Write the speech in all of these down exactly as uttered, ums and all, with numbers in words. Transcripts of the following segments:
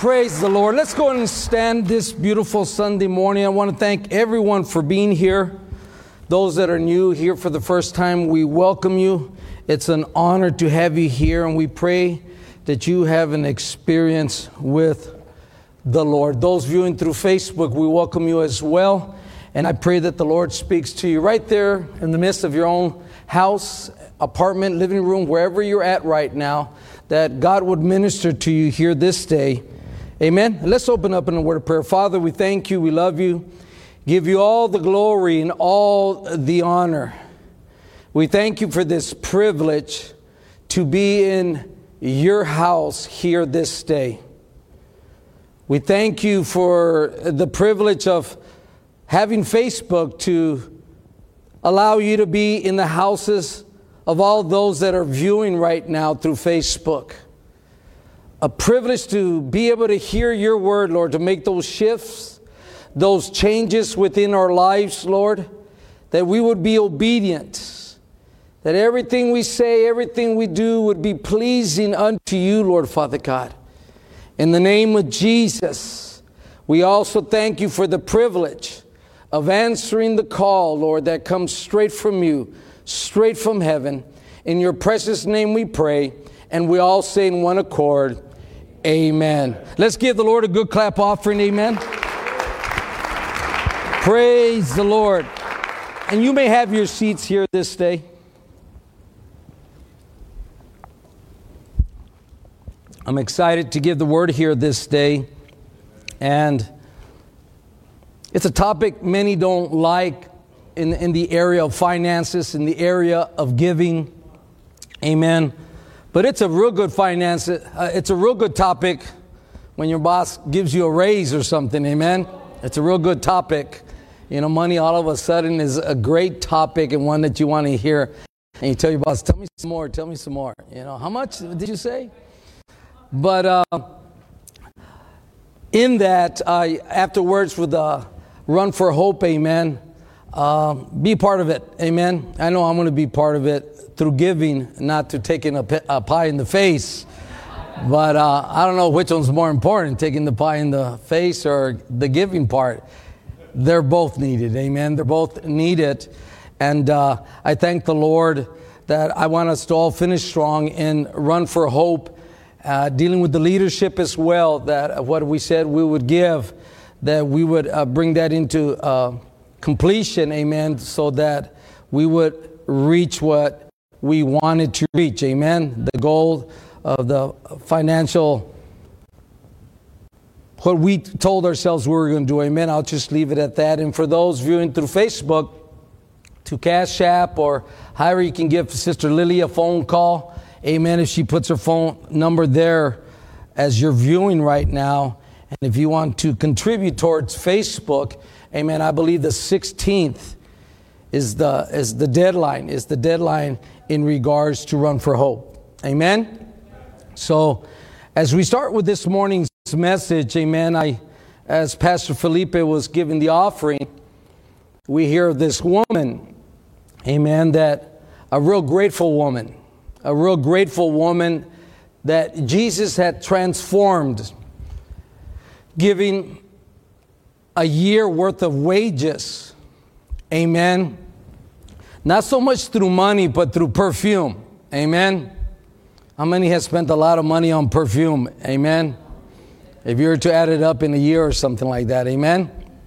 Praise the Lord. Let's go and stand this beautiful Sunday morning. I want to thank everyone for being here. Those that are new here for the first time, we welcome you. It's an honor to have you here, and we pray that you have an experience with the Lord. Those viewing through Facebook, we welcome you as well. And I pray that the Lord speaks to you right there in the midst of your own house, apartment, living room, wherever you're at right now, that God would minister to you here this day. Amen. Let's open up in a word of prayer. Father, we thank you. We love you. Give you all the glory and all the honor. We thank you for this privilege to be in your house here this day. We thank you for the privilege of having Facebook to allow you to be in the houses of all those that are viewing right now through Facebook. A privilege to be able to hear your word, Lord, to make those shifts, those changes within our lives, Lord, that we would be obedient, that everything we say, everything we do would be pleasing unto you, Lord, Father God. In the name of Jesus, we also thank you for the privilege of answering the call, Lord, that comes straight from you, straight from heaven. In your precious name we pray, and we all say in one accord, amen. Let's give the Lord a good clap offering, amen. Praise the Lord. And you may have your seats here this day. I'm excited to give the word here this day. And it's a topic many don't like in, in the area of finances, in the area of giving. Amen. But it's a real good finance. Uh, it's a real good topic when your boss gives you a raise or something. Amen. It's a real good topic. You know, money all of a sudden is a great topic and one that you want to hear. And you tell your boss, tell me some more, tell me some more. You know, how much did you say? But uh, in that, uh, afterwards with the Run for Hope, amen, uh, be part of it, amen. I know I'm going to be part of it through giving, not to taking a, a pie in the face. But uh, I don't know which one's more important, taking the pie in the face or the giving part. They're both needed, amen. They're both needed. And uh, I thank the Lord that I want us to all finish strong and Run for Hope, uh, dealing with the leadership as well, that what we said we would give, that we would uh, bring that into uh, completion, amen, so that we would reach what we wanted to reach, amen. The goal of the financial, what we told ourselves we were going to do, amen. I'll just leave it at that. And for those viewing through Facebook, to Cash App or however you can give Sister Lily a phone call, amen, if she puts her phone number there as you're viewing right now. And if you want to contribute towards Facebook, amen, I believe the sixteenth is the is the deadline, is the deadline in regards to Run for Hope. Amen? So as we start with this morning's message, amen, I, as Pastor Felipe was giving the offering, we hear of this woman, amen, that a real grateful woman, a real grateful woman that Jesus had transformed, giving a year worth of wages, amen, not so much through money, but through perfume, amen. How many has spent a lot of money on perfume, amen? If you were to add it up in a year or something like that, amen.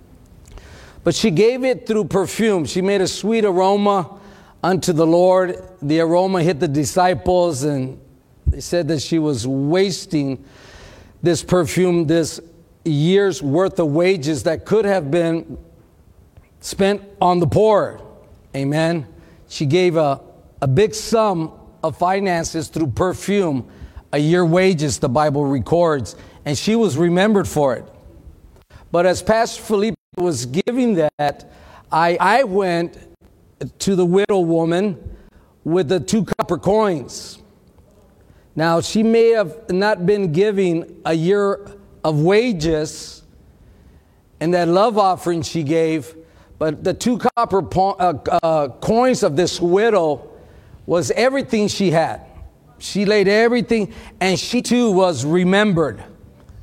But she gave it through perfume. She made a sweet aroma unto the Lord. The aroma hit the disciples, and they said that she was wasting this perfume, this year's worth of wages that could have been spent on the poor. Amen. She gave a, a big sum of finances through perfume, a year wages, the Bible records, and she was remembered for it. But as Pastor Felipe was giving that, I, I went to the widow woman with the two copper coins. Now, she may have not been giving a year of wages and that love offering she gave, but the two copper po- uh, uh, coins of this widow was everything she had. She laid everything, and she too was remembered.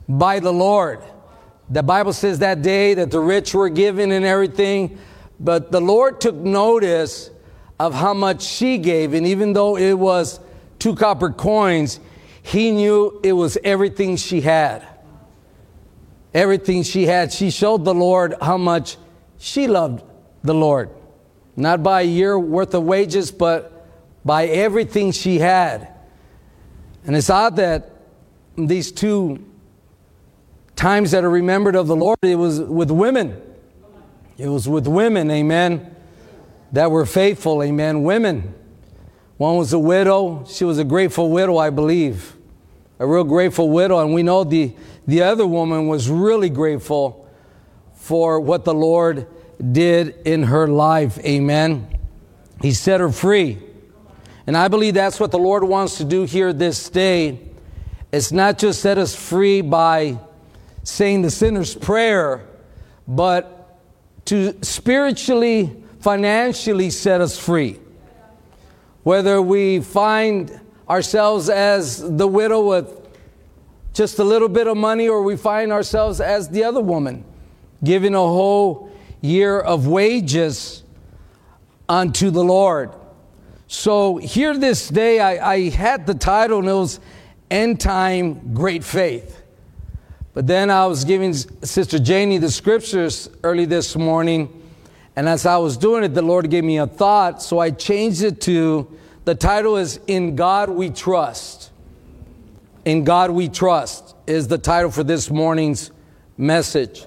by the Lord. The Bible says that day that the rich were given and everything, but the Lord took notice of how much she gave. And even though it was two copper coins, he knew it was everything she had. Everything she had. She showed the Lord how much she loved the Lord. Not by a year worth of wages, but by everything she had. And it's odd that these two times that are remembered of the Lord, it was with women. It was with women, amen, that were faithful, amen. Women. One was a widow. She was a grateful widow, I believe. A real grateful widow. And we know the, the other woman was really grateful for what the Lord did in her life, amen. He set her free. And I believe that's what the Lord wants to do here this day. It's not just set us free by saying the sinner's prayer, but to spiritually, financially set us free. Whether we find ourselves as the widow with just a little bit of money, or we find ourselves as the other woman, giving a whole year of wages unto the Lord. So here this day, I, I had the title, and it was End Time Great Faith. But then I was giving Sister Janie the scriptures early this morning, and as I was doing it, the Lord gave me a thought, so I changed it to, the title is In God We Trust. In God We Trust is the title for this morning's message.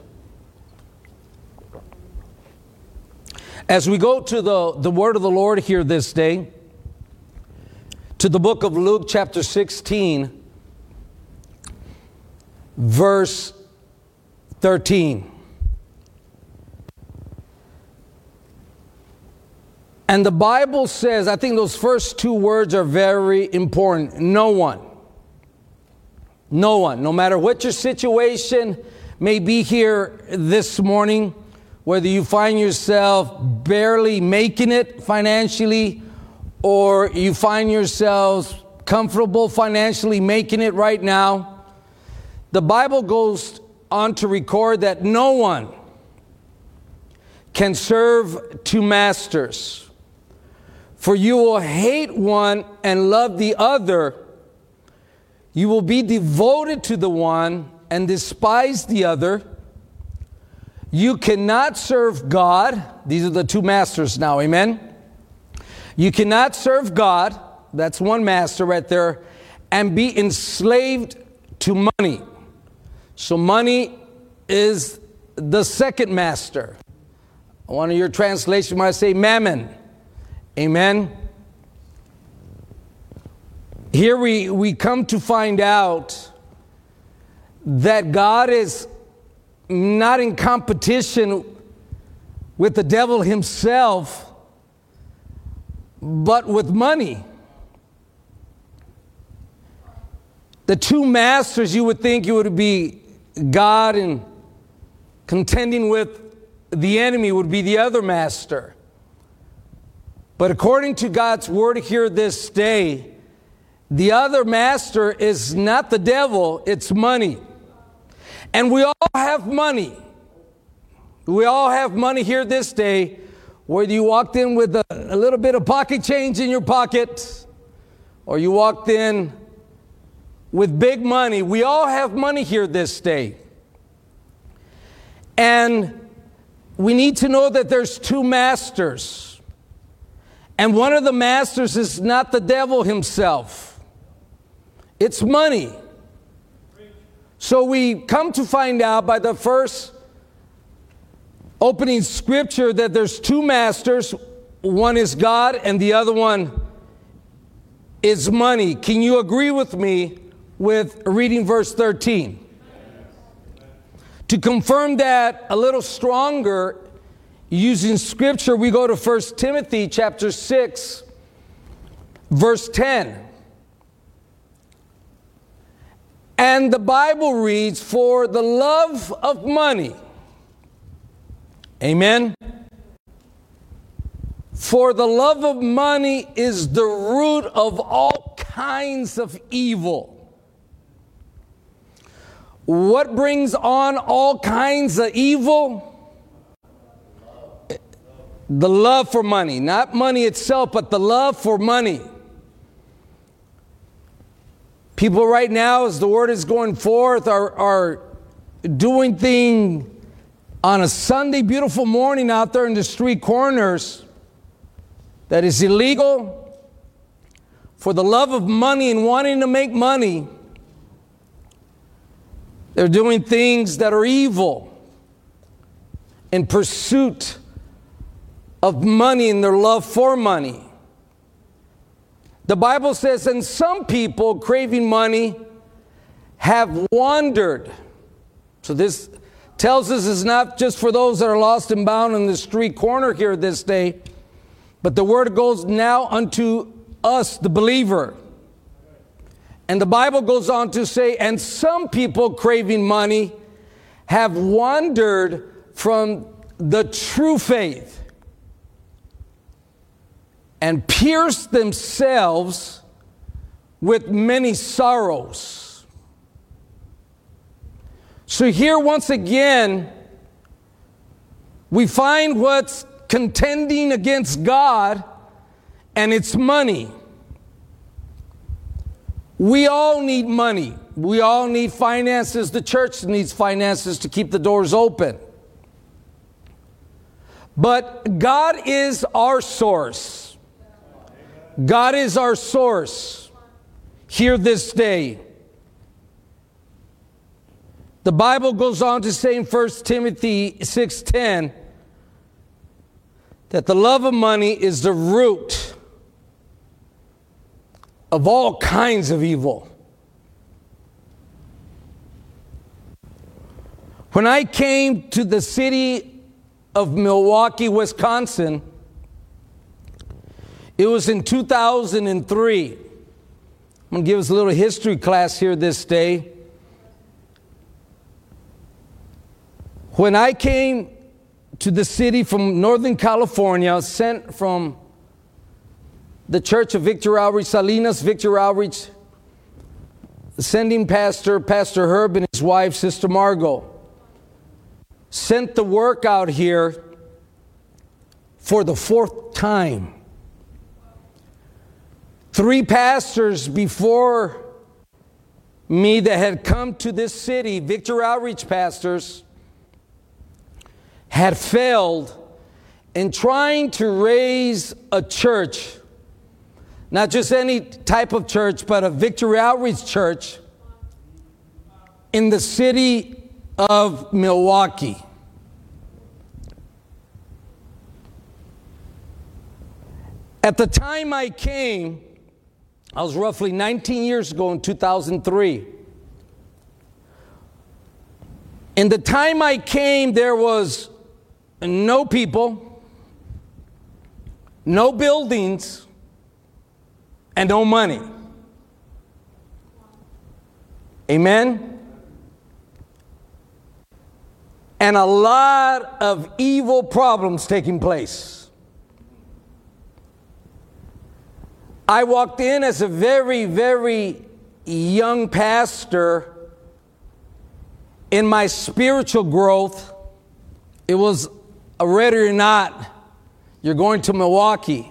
As we go to the, the word of the Lord here this day, to the book of Luke chapter sixteen, verse thirteen. And the Bible says, I think those first two words are very important. No one. No one. No matter what your situation may be here this morning, whether you find yourself barely making it financially, or you find yourselves comfortable financially making it right now, the Bible goes on to record that no one can serve two masters. For you will hate one and love the other. You will be devoted to the one and despise the other. You cannot serve God. These are the two masters now, amen? You cannot serve God, that's one master right there, and be enslaved to money. So money is the second master. One of your translations might say mammon. Amen. Here we, we come to find out that God is not in competition with the devil himself, but with money. The two masters, you would think it would be God, and contending with the enemy would be the other master. But according to God's word here this day, the other master is not the devil, it's money. And we all have money. We all have money here this day, whether you walked in with a, a little bit of pocket change in your pocket, or you walked in with big money. We all have money here this day. And we need to know that there's two masters. And one of the masters is not the devil himself. It's money. So we come to find out by the first opening scripture that there's two masters. One is God and the other one is money. Can you agree with me with reading verse thirteen? To confirm that a little stronger, using scripture, we go to First Timothy chapter six, verse ten. And the Bible reads, for the love of money. Amen. For the love of money is the root of all kinds of evil. What brings on all kinds of evil? The love for money. Not money itself, but the love for money. People right now, as the word is going forth, are, are doing things on a Sunday beautiful morning out there in the street corners that is illegal for the love of money and wanting to make money. They're doing things that are evil in pursuit of money and their love for money. The Bible says, and some people craving money have wandered. So this tells us it's not just for those that are lost and bound in the street corner here this day, but the word goes now unto us, the believer. And the Bible goes on to say, and some people craving money have wandered from the true faith and pierced themselves with many sorrows. So here once again, we find what's contending against God, and it's money. We all need money. We all need finances. The church needs finances to keep the doors open. But God is our source. God is our source here this day. The Bible goes on to say in First Timothy six ten that the love of money is the root of all kinds of evil. When I came to the city of Milwaukee, Wisconsin, it was in two thousand three. I'm going to give us a little history class here this day. When I came to the city from Northern California, sent from the Church of Victory Outreach, Salinas Victory Outreach, the sending pastor, Pastor Herb, and his wife, Sister Margot, sent the work out here for the fourth time. Three pastors before me that had come to this city, Victory Outreach pastors, had failed in trying to raise a church, not just any type of church, but a Victory Outreach church in the city of Milwaukee. At the time I came, I was roughly nineteen years ago in two thousand three. In the time I came, there was no people, no buildings, and no money. Amen? And a lot of evil problems taking place. I walked in as a very, very young pastor. In my spiritual growth, it was a ready or not, you're going to Milwaukee.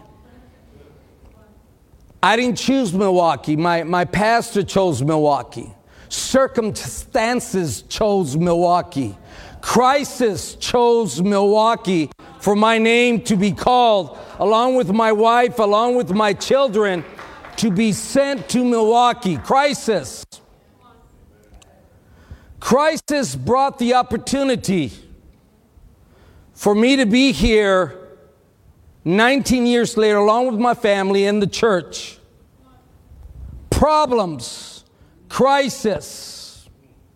I didn't choose Milwaukee. My, my pastor chose Milwaukee. Circumstances chose Milwaukee. Crisis chose Milwaukee for my name to be called, along with my wife, along with my children, to be sent to Milwaukee. Crisis. Crisis brought the opportunity for me to be here nineteen years later, along with my family and the church. Problems, crisis,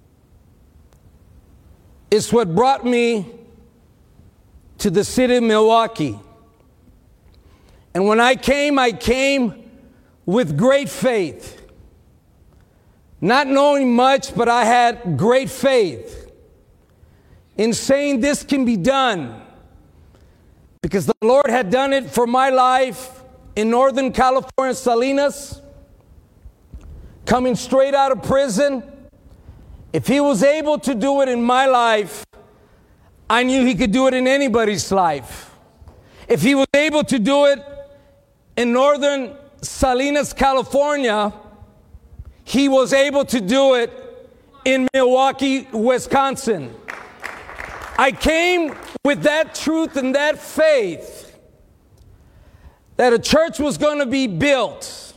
is what brought me to the city of Milwaukee. And when I came, I came with great faith. Not knowing much, but I had great faith in saying this can be done, because the Lord had done it for my life in Northern California, Salinas, coming straight out of prison If he was able to do it in my life, I knew he could do it in anybody's life. If he was able to do it in northern Salinas, California, he was able to do it in Milwaukee, Wisconsin. I came with that truth and that faith that a church was going to be built.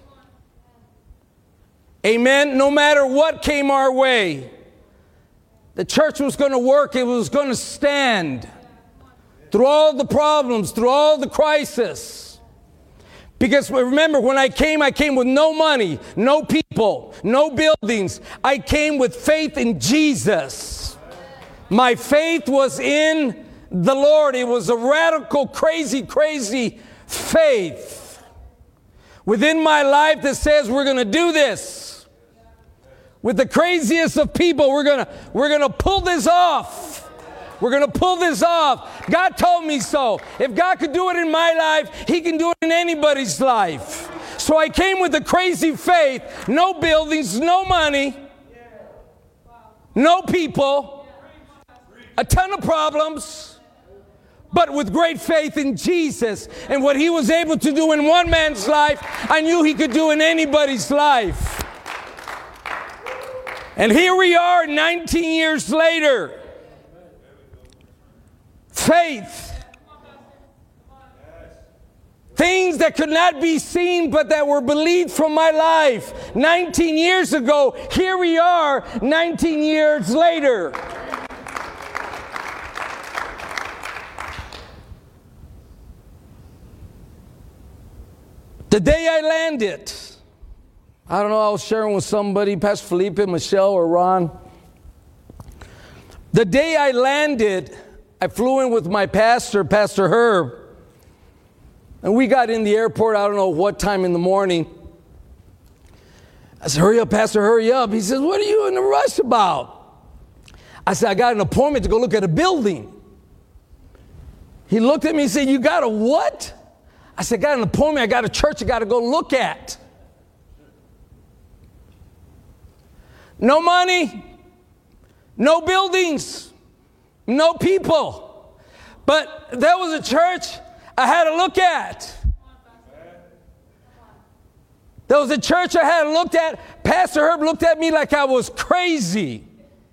Amen. No matter what came our way, the church was going to work. It was going to stand through all the problems, through all the crisis. Because remember, when I came, I came with no money, no people, no buildings. I came with faith in Jesus. My faith was in the Lord. It was a radical, crazy, crazy faith within my life that says we're going to do this. With the craziest of people, we're going to we're going to pull this off. We're going to pull this off. God told me so. If God could do it in my life, he can do it in anybody's life. So I came with a crazy faith, no buildings, no money, no people, a ton of problems, but with great faith in Jesus. And what he was able to do in one man's life, I knew he could do in anybody's life. And here we are nineteen years later. Faith. Things that could not be seen but that were believed from my life. nineteen years ago, here we are nineteen years later. The day I landed, I don't know, I was sharing with somebody, Pastor Felipe, Michelle, or Ron. The day I landed, I flew in with my pastor, Pastor Herb, and we got in the airport, I don't know what time in the morning. I said, hurry up, Pastor, hurry up. He says, what are you in a rush about? I said, I got an appointment to go look at a building. He looked at me and said, you got a what? I said, I got an appointment, I got a church I got to go look at. No money, no buildings, no people. But there was a church I had to look at. There was a church I had to look at. Pastor Herb looked at me like I was crazy.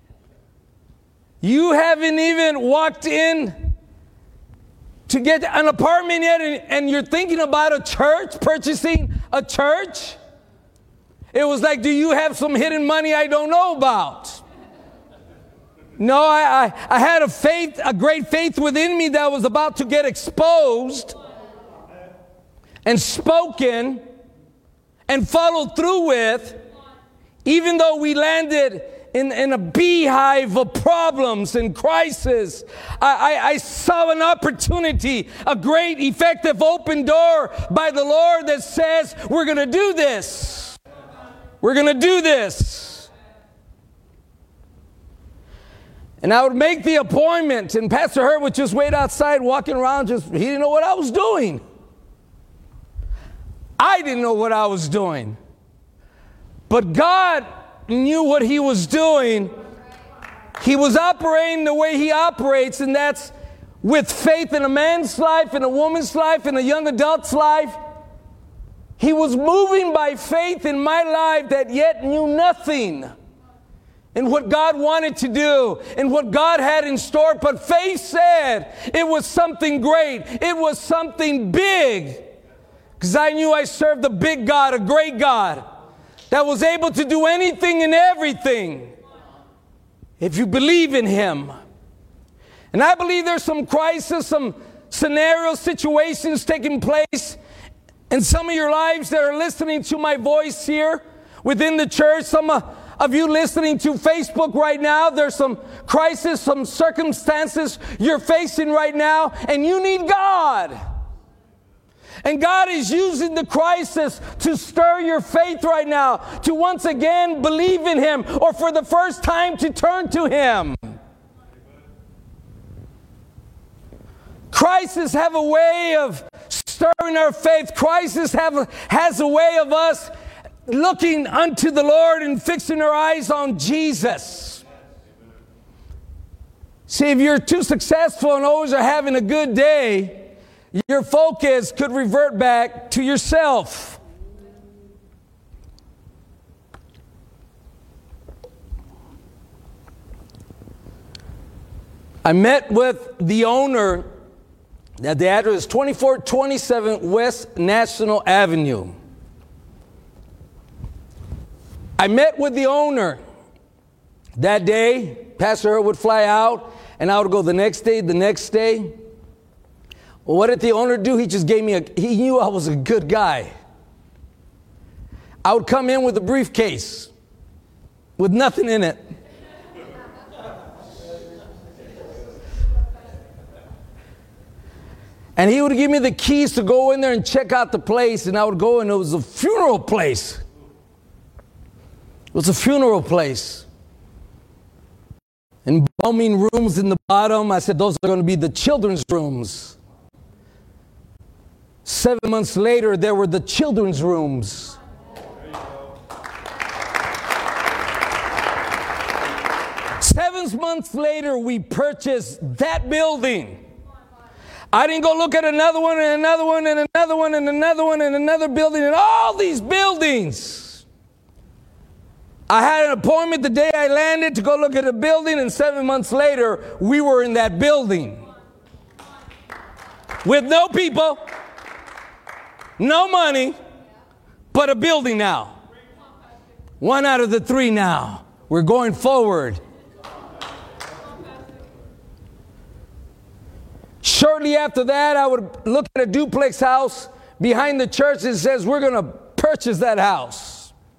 You haven't even walked in to get an apartment yet, and, and you're thinking about a church, purchasing a church? It was like, do you have some hidden money I don't know about? No, I, I, I had a faith, a great faith within me that was about to get exposed and spoken and followed through with, even though we landed in, in a beehive of problems and crisis. I, I, I saw an opportunity, a great, effective, open door by the Lord that says, we're going to do this. We're going to do this. And I would make the appointment, and Pastor Herb would just wait outside, walking around, just, he didn't know what I was doing. I didn't know what I was doing. But God knew what he was doing. He was operating the way he operates, and that's with faith in a man's life, in a woman's life, in a young adult's life. He was moving by faith in my life that yet knew nothing in what God wanted to do and what God had in store. But faith said it was something great. It was something big. Because I knew I served a big God, a great God that was able to do anything and everything if you believe in him. And I believe there's some crisis, some scenarios, situations taking place in some of your lives that are listening to my voice here within the church. Some of you listening to Facebook right now, there's some crisis, some circumstances you're facing right now, and you need God. And God is using the crisis to stir your faith right now, to once again believe in him, or for the first time to turn to him. Crises have a way of stirring our faith. Crisis have a, has a way of us looking unto the Lord and fixing our eyes on Jesus. See, if you're too successful and always are having a good day, your focus could revert back to yourself. I met with the owner at the address twenty-four twenty-seven West National Avenue. I met with the owner that day. Pastor Earl would fly out, and I would go the next day, the next day. Well, what did the owner do? He just gave me a, he knew I was a good guy. I would come in with a briefcase with nothing in it. And he would give me the keys to go in there and check out the place, and I would go, and it was a funeral place. It was a funeral place. Embalming rooms in the bottom. I said, those are going to be the children's rooms. Seven months later, there were the children's rooms. Seven months later, we purchased that building. I didn't go look at another one and another one and another one and another one and another building and all these buildings. I had an appointment the day I landed to go look at a building, and seven months later, we were in that building. With no people, no money, but a building now. One out of the three now. We're going forward. Shortly after that, I would look at a duplex house behind the church that says we're going to purchase that house.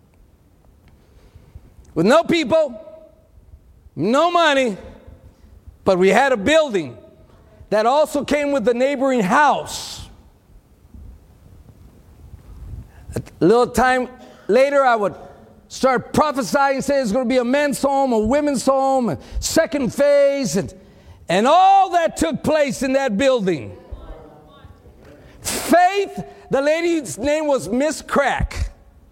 With no people, no money, but we had a building that also came with the neighboring house. A little time later, I would start prophesying and say it's going to be a men's home, a women's home, a second phase, and, and all that took place in that building. Faith, the lady's name was Miss Crack.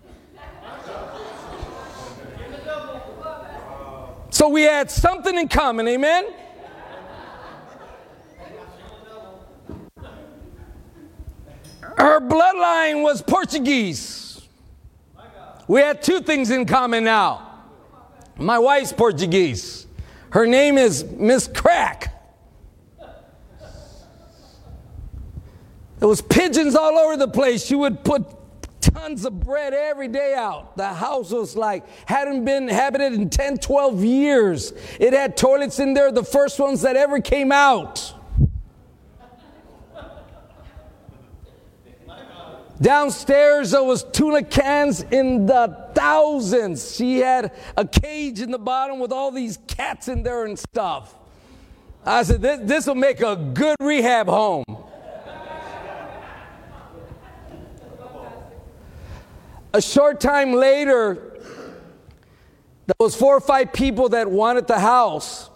So we had something in common, amen? Her bloodline was Portuguese. We had two things in common now. My wife's Portuguese. Her name is Miss Crack. There was pigeons all over the place. She would put tons of bread every day out. The house was like, hadn't been inhabited in ten, twelve years. It had toilets in there, the first ones that ever came out. Downstairs, there was tuna cans in the thousands. She had a cage in the bottom with all these cats in there and stuff. I said, this, this will make a good rehab home. A short time later, there was four or five people that wanted the house.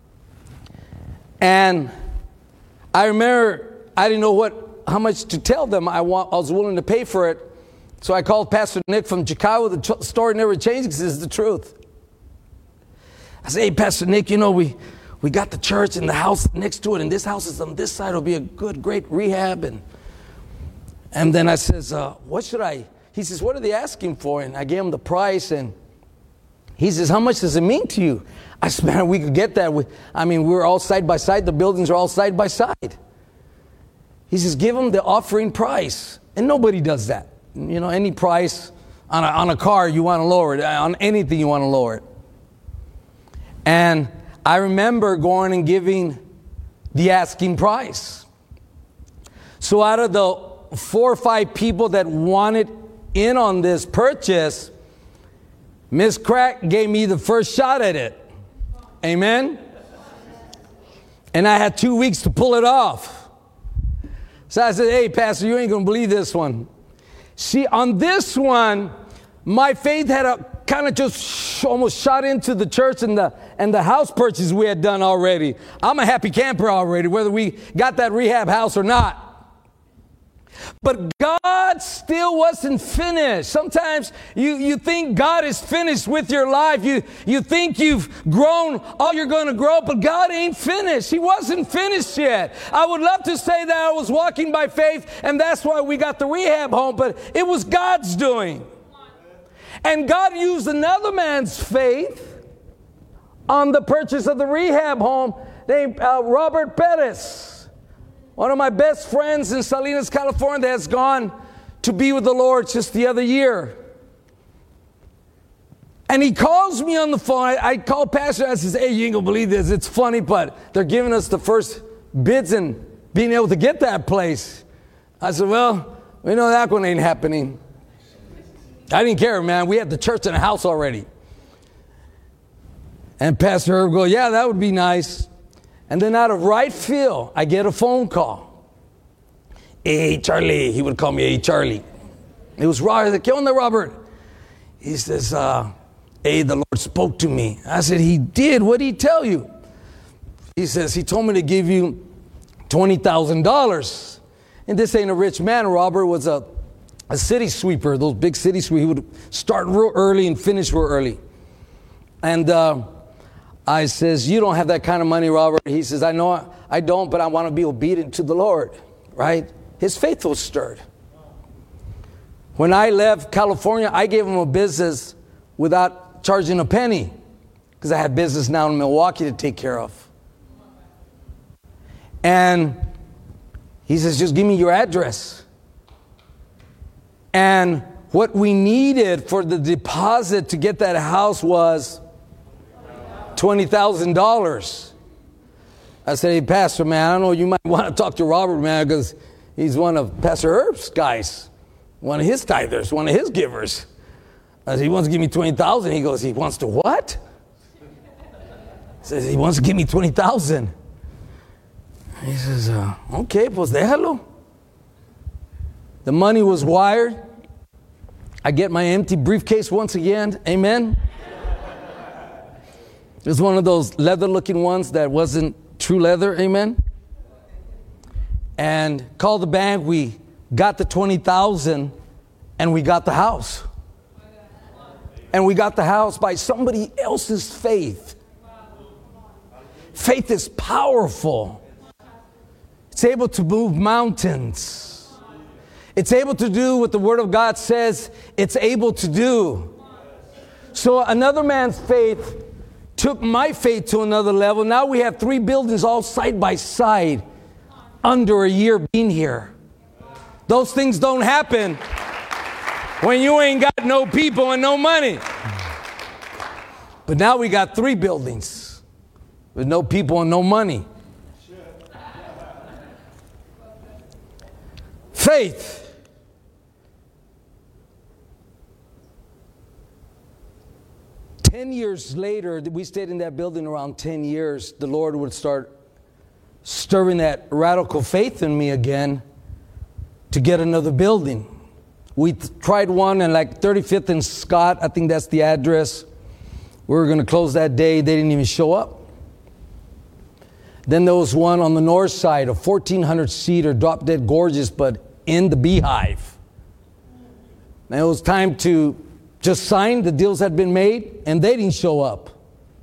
And I remember, I didn't know what, how much to tell them. I, want, I was willing to pay for it. So I called Pastor Nick from Chicago. The tr- story never changed because it's the truth. I said, hey, Pastor Nick, you know, we, we got the church and the house next to it, and this house is on this side. It'll be a good, great rehab. And, and then I says, uh, what should I... He says, what are they asking for? And I gave him the price, and he says, how much does it mean to you? I said, man, we could get that. I mean, we're all side by side. The buildings are all side by side. He says, give them the offering price. And nobody does that. You know, any price on a, on a car, you want to lower it. On anything, you want to lower it. And I remember going and giving the asking price. So out of the four or five people that wanted in on this purchase, Miss Crack gave me the first shot at it. Amen? And I had two weeks to pull it off. So I said, hey, Pastor, you ain't going to believe this one. See, on this one, my faith had a kind of just sh- almost shot into the church and the and the house purchase we had done already. I'm a happy camper already, whether we got that rehab house or not. But God God still wasn't finished. Sometimes you, you think God is finished with your life. You, you think you've grown all you're going to grow, but God ain't finished. He wasn't finished yet. I would love to say that I was walking by faith, and that's why we got the rehab home, but it was God's doing. And God used another man's faith on the purchase of the rehab home named uh, Robert Perez, one of my best friends in Salinas, California, that has gone to be with the Lord just the other year. And he calls me on the phone. I, I call Pastor. I says, hey, you ain't going to believe this. It's funny, but they're giving us the first bids and being able to get that place. I said, well, we know that one ain't happening. I didn't care, man. We had the church and a house already. And Pastor Herb goes, yeah, that would be nice. And then out of right field, I get a phone call. Hey, Charlie. He would call me, hey, Charlie. It was Robert. ¿Qué onda, Robert? He says, uh, hey, the Lord spoke to me. I said, he did? What did he tell you? He says, he told me to give you twenty thousand dollars. And this ain't a rich man. Robert was a A city sweeper, those big city sweepers. He would start real early and finish real early. And uh, I says, you don't have that kind of money, Robert. He says, I know I don't, but I want to be obedient to the Lord, right? His faith was stirred. When I left California, I gave him a business without charging a penny because I had business now in Milwaukee to take care of. And he says, just give me your address. And what we needed for the deposit to get that house was twenty thousand dollars. I said, hey, Pastor, man, I don't know, you might want to talk to Robert, man, because he's one of Pastor Herb's guys, one of his tithers, one of his givers. I said, he wants to give me twenty thousand dollars. He goes, he wants to what? He says, he wants to give me twenty thousand dollars. He says, uh, okay, pues déjalo. The money was wired. I get my empty briefcase once again. Amen. It was one of those leather-looking ones that wasn't true leather. Amen. And called the bank. We got the twenty thousand dollars and we got the house. And we got the house by somebody else's faith. Faith is powerful. It's able to move mountains. It's able to do what the Word of God says it's able to do. So another man's faith took my faith to another level. Now we have three buildings all side by side under a year being here. Those things don't happen when you ain't got no people and no money. But now we got three buildings with no people and no money. Faith. Ten years later, we stayed in that building around ten years. The Lord would start stirring that radical faith in me again to get another building. We th- tried one in like thirty-fifth and Scott. I think that's the address. We were going to close that day. They didn't even show up. Then there was one on the north side, a fourteen hundred seater, drop dead gorgeous, but in the beehive. And it was time to just sign. The deals had been made, and they didn't show up.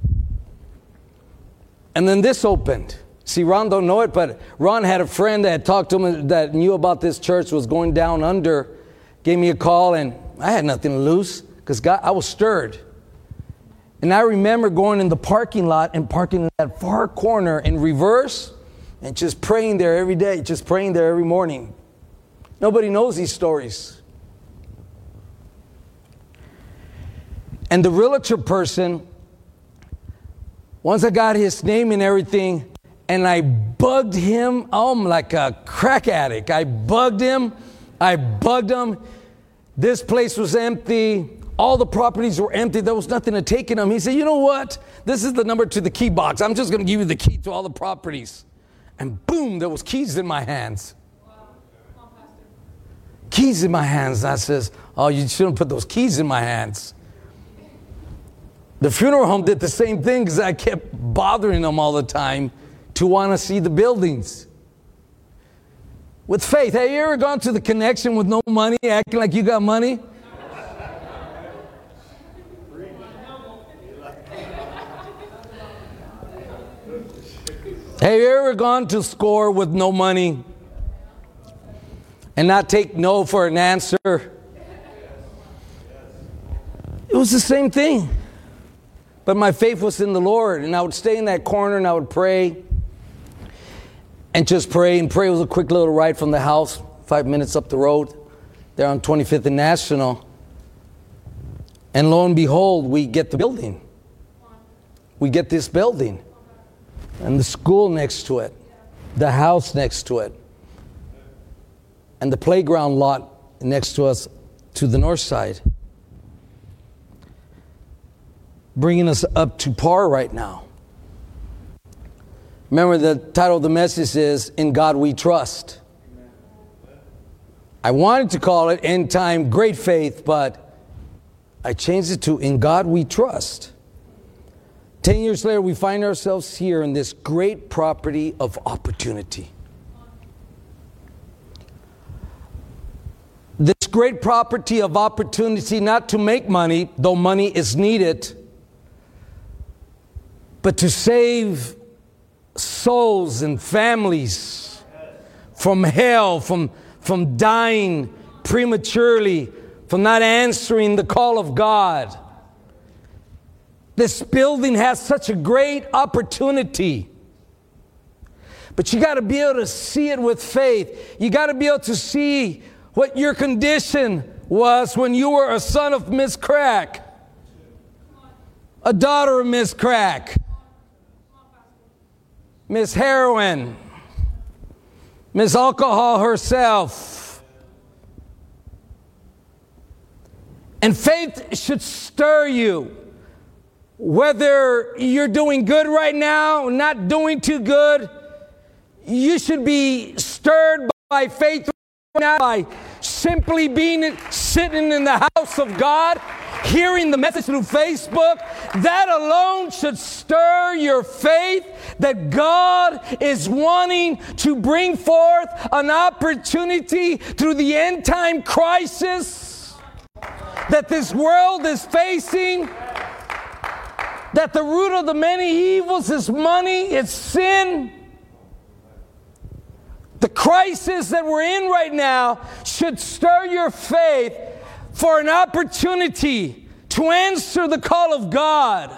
And then this opened. See, Ron don't know it, but Ron had a friend that had talked to him that knew about this church, was going down under, gave me a call, and I had nothing to lose because I was stirred. And I remember going in the parking lot and parking in that far corner in reverse and just praying there every day, just praying there every morning. Nobody knows these stories. And the realtor person, once I got his name and everything, and I bugged him, oh, I'm like a crack addict. I bugged him. I bugged him. This place was empty. All the properties were empty. There was nothing to take in them. He said, you know what? This is the number to the key box. I'm just going to give you the key to all the properties. And boom, there was keys in my hands. Wow. Come on, Pastor. Keys in my hands. And I says, oh, you shouldn't put those keys in my hands. The funeral home did the same thing because I kept bothering them all the time to want to see the buildings. with faith. Have you ever gone to the connection with no money, acting like you got money? Have you ever gone to SCORE with no money and not take no for an answer? It was the same thing. But my faith was in the Lord, and I would stay in that corner and I would pray and just pray. And pray was a quick little ride from the house, five minutes up the road, there on twenty-fifth and National. And lo and behold, we get the building. We get this building. And the school next to it, the house next to it, and the playground lot next to us to the north side. Bringing us up to par right now. Remember, the title of the message is, In God We Trust. I wanted to call it End Time Great Faith, but I changed it to In God We Trust. Ten years later, we find ourselves here in this great property of opportunity. This great property of opportunity not to make money, though money is needed, but to save souls and families from hell, from, from dying prematurely, from not answering the call of God. This building has such a great opportunity. But you got to be able to see it with faith. You got to be able to see what your condition was when you were a son of Miss Crack, a daughter of Miss Crack, Miss Heroin, Miss Alcohol herself. And faith should stir you. Whether you're doing good right now, not doing too good, you should be stirred by faith right now by simply being sitting in the house of God, hearing the message through Facebook. That alone should stir your faith that God is wanting to bring forth an opportunity through the end time crisis that this world is facing. That the root of the many evils is money, it's sin. The crisis that we're in right now should stir your faith for an opportunity to answer the call of God.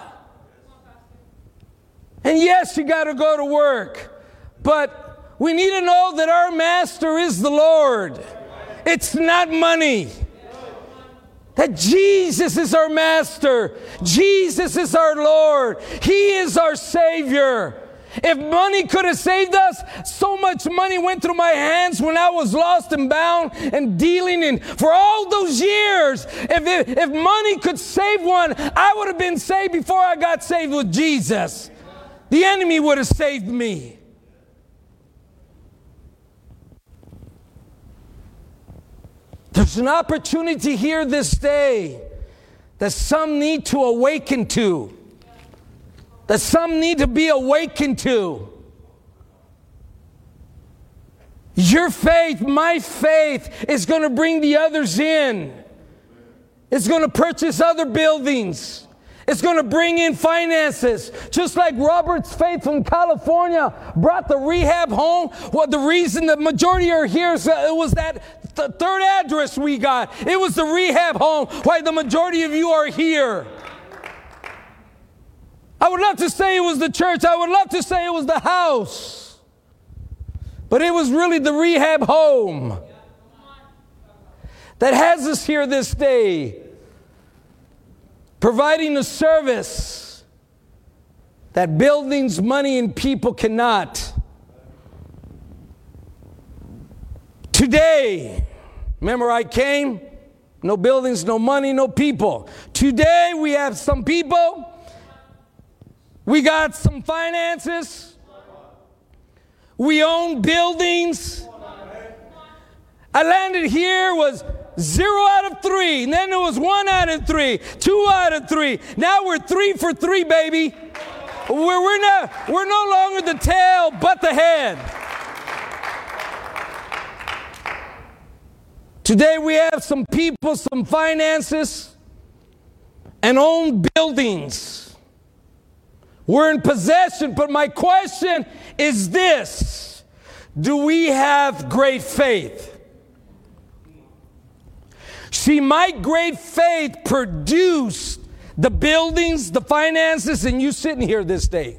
And yes, you got to go to work, but we need to know that our master is the Lord. It's not money. That Jesus is our master. Jesus is our Lord. He is our Savior. If money could have saved us, so much money went through my hands when I was lost and bound and dealing in for all those years. If, if, if money could save one, I would have been saved before I got saved with Jesus. The enemy would have saved me. There's an opportunity here this day that some need to awaken to. That some need to be awakened to. Your faith, my faith, is going to bring the others in. It's going to purchase other buildings. It's going to bring in finances. Just like Robert's faith from California brought the rehab home. Well, the reason the majority are here is uh, it was that th- third address we got. It was the rehab home. Why the majority of you are here. I would love to say it was the church. I would love to say it was the house. But it was really the rehab home that has us here this day, providing a service that buildings, money, and people cannot. Today, remember I came, no buildings, no money, no people. Today we have some people. We got some finances. We own buildings. I landed here was zero out of three. And then it was one out of three. Two out of three. Now we're three for three, baby. We're, we're, not, we're no longer the tail, but the head. Today we have some people, some finances, and own buildings. We're in possession, but my question is this: do we have great faith? See, my great faith produced the buildings, the finances, and you sitting here this day.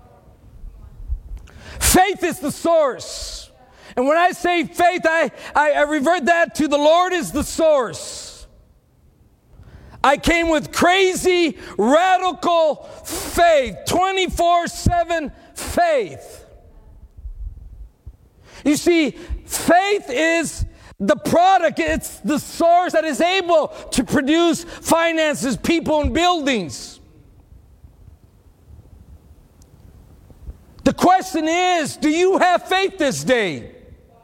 Faith is the source. And when I say faith, I, I, I revert that to the Lord is the source. I came with crazy, radical faith, twenty-four seven faith. You see, faith is the product, it's the source that is able to produce finances, people, and buildings. The question is, do you have faith this day?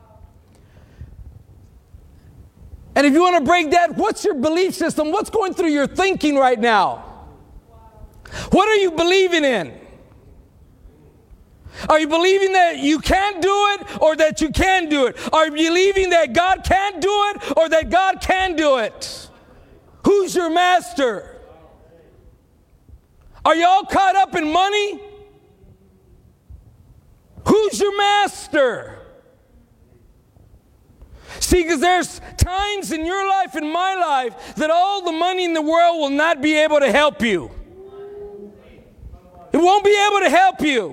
And if you want to break that, what's your belief system? What's going through your thinking right now? What are you believing in? Are you believing that you can't do it or that you can do it? Are you believing that God can't do it or that God can do it? Who's your master? Are you all caught up in money? Who's your master? See, because there's times in your life, in my life, that all the money in the world will not be able to help you. It won't be able to help you.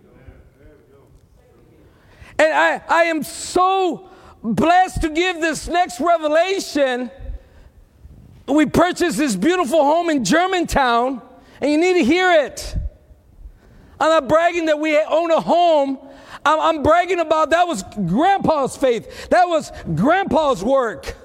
And I, I am so blessed to give this next revelation. We purchased this beautiful home in Germantown, and you need to hear it. I'm not bragging that we own a home. I'm, I'm bragging about that was Grandpa's faith. That was Grandpa's work.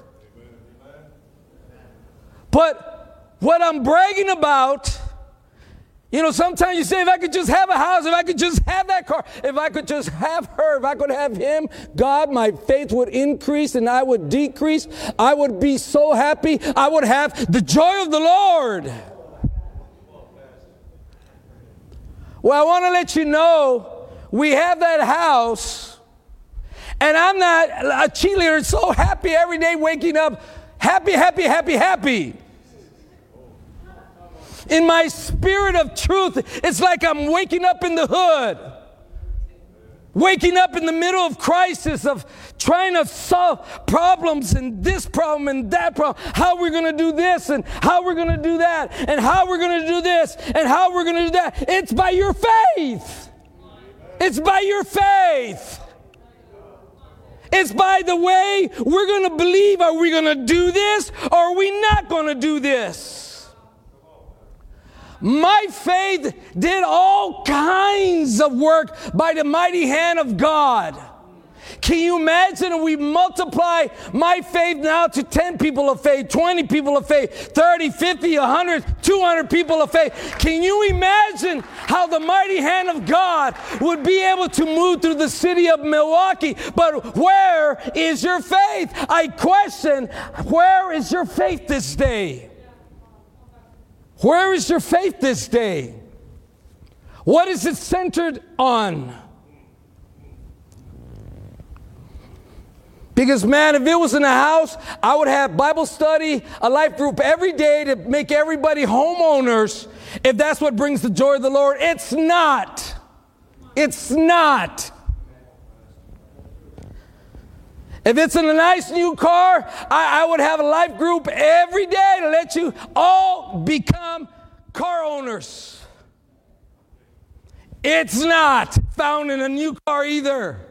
But what I'm bragging about, you know, sometimes you say, if I could just have a house, if I could just have that car, if I could just have her, if I could have him, God, my faith would increase and I would decrease. I would be so happy. I would have the joy of the Lord. Well, I want to let you know, we have that house, and I'm not a cheerleader, so happy every day waking up, happy, happy, happy, happy. In my spirit of truth, it's like I'm waking up in the hood. Waking up in the middle of crisis, of trying to solve problems and this problem and that problem. How we're going to do this and how we're going to do that and how we're going to do this and how we're going to do that. It's by your faith. It's by your faith. It's by the way we're going to believe. Are we going to do this or are we not going to do this? My faith did all kinds of work by the mighty hand of God. Can you imagine if we multiply my faith now to ten people of faith, twenty people of faith, thirty, fifty, one hundred, two hundred people of faith? Can you imagine how the mighty hand of God would be able to move through the city of Milwaukee? But where is your faith? I question, where is your faith this day? Where is your faith this day? What is it centered on? Because, man, if it was in a house, I would have Bible study, a life group every day to make everybody homeowners, if that's what brings the joy of the Lord. It's not. It's not. If it's in a nice new car, I, I would have a life group every day to let you all become car owners. It's not found in a new car either.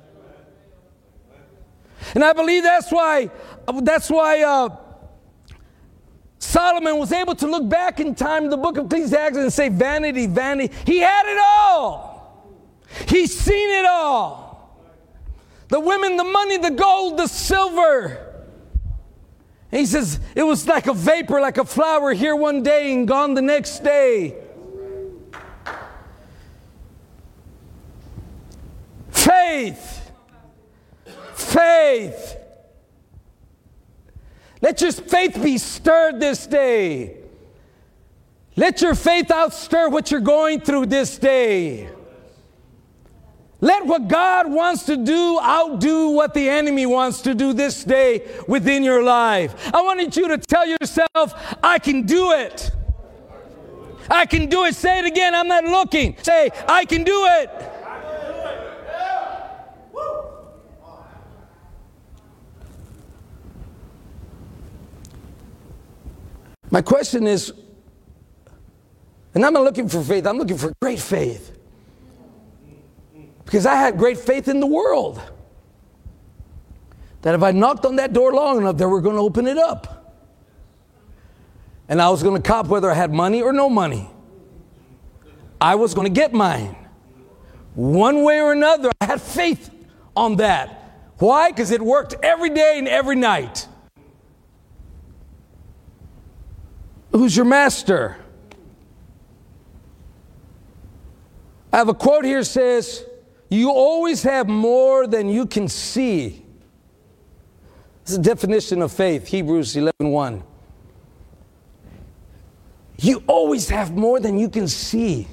And I believe that's why, that's why uh, Solomon was able to look back in time in the book of Ecclesiastes and say, vanity, vanity. He had it all. He's seen it all. The women, the money, the gold, the silver. And he says, it was like a vapor, like a flower here one day and gone the next day. Faith. Faith. Let your faith be stirred this day. Let your faith outstir what you're going through this day. Let what God wants to do outdo what the enemy wants to do this day within your life. I wanted you to tell yourself, I can do it. I can do it. Say it again. I'm not looking. Say, I can do it. My question is, and I'm not looking for faith, I'm looking for great faith. Because I had great faith in the world. That if I knocked on that door long enough, they were going to open it up. And I was going to cop whether I had money or no money. I was going to get mine. One way or another, I had faith on that. Why? Because it worked every day and every night. Who's your master? I have a quote here that says, you always have more than you can see. This is a definition of faith, Hebrews eleven one. You always have more than you can see.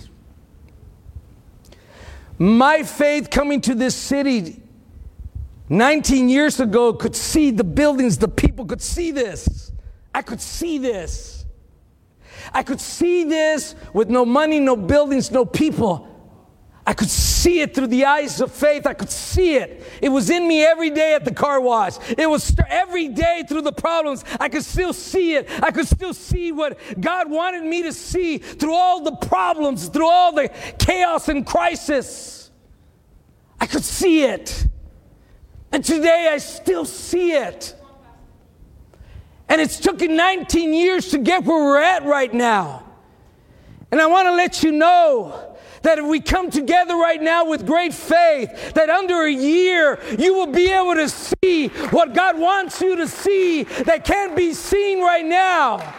My faith coming to this city nineteen years ago could see the buildings, the people could see this. I could see this. I could see this with no money, no buildings, no people. I could see it through the eyes of faith. I could see it. It was in me every day at the car wash. It was st- every day through the problems. I could still see it. I could still see what God wanted me to see through all the problems, through all the chaos and crisis. I could see it. And today I still see it. And it's taken nineteen years to get where we're at right now. And I want to let you know that if we come together right now with great faith, that under a year you will be able to see what God wants you to see that can't be seen right now.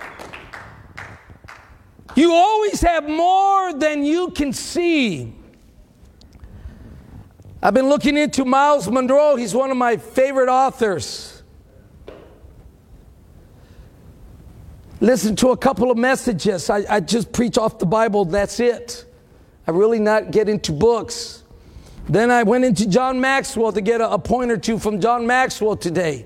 You always have more than you can see. I've been looking into Miles Monroe. He's one of my favorite authors. Listen to a couple of messages. I, I just preach off the Bible. That's it. I really not get into books. Then I went into John Maxwell to get a, a point or two from John Maxwell today.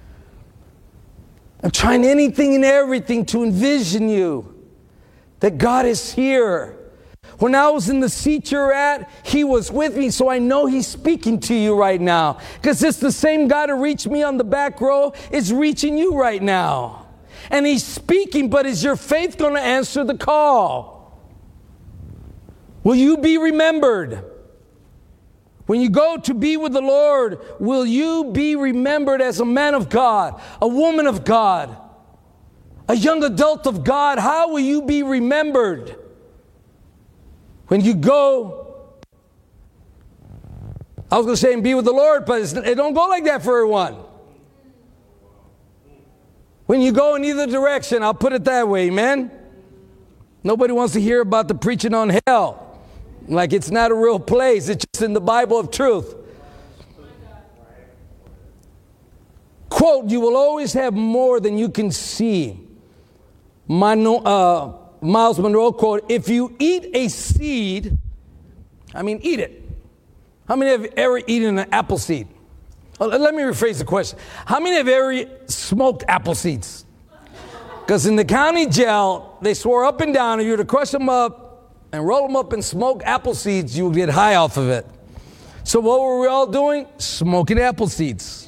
I'm trying anything and everything to envision you that God is here. When I was in the seat you're at, He was with me, so I know He's speaking to you right now. Because it's the same God who reached me on the back row is reaching you right now. And He's speaking, but is your faith going to answer the call? Will you be remembered? When you go to be with the Lord, will you be remembered as a man of God, a woman of God, a young adult of God? How will you be remembered? When you go, I was going to say and be with the Lord, but it's, it don't go like that for everyone. When you go in either direction, I'll put it that way, amen? Nobody wants to hear about the preaching on hell. Like it's not a real place. It's just in the Bible of truth. Quote, you will always have more than you can see. My, uh, Miles Monroe quote, if you eat a seed, I mean eat it. How many have ever eaten an apple seed? Oh, let me rephrase the question. How many have ever smoked apple seeds? Because in the county jail, they swore up and down if you were to crush them up and roll them up and smoke apple seeds, you will get high off of it. So what were we all doing? Smoking apple seeds.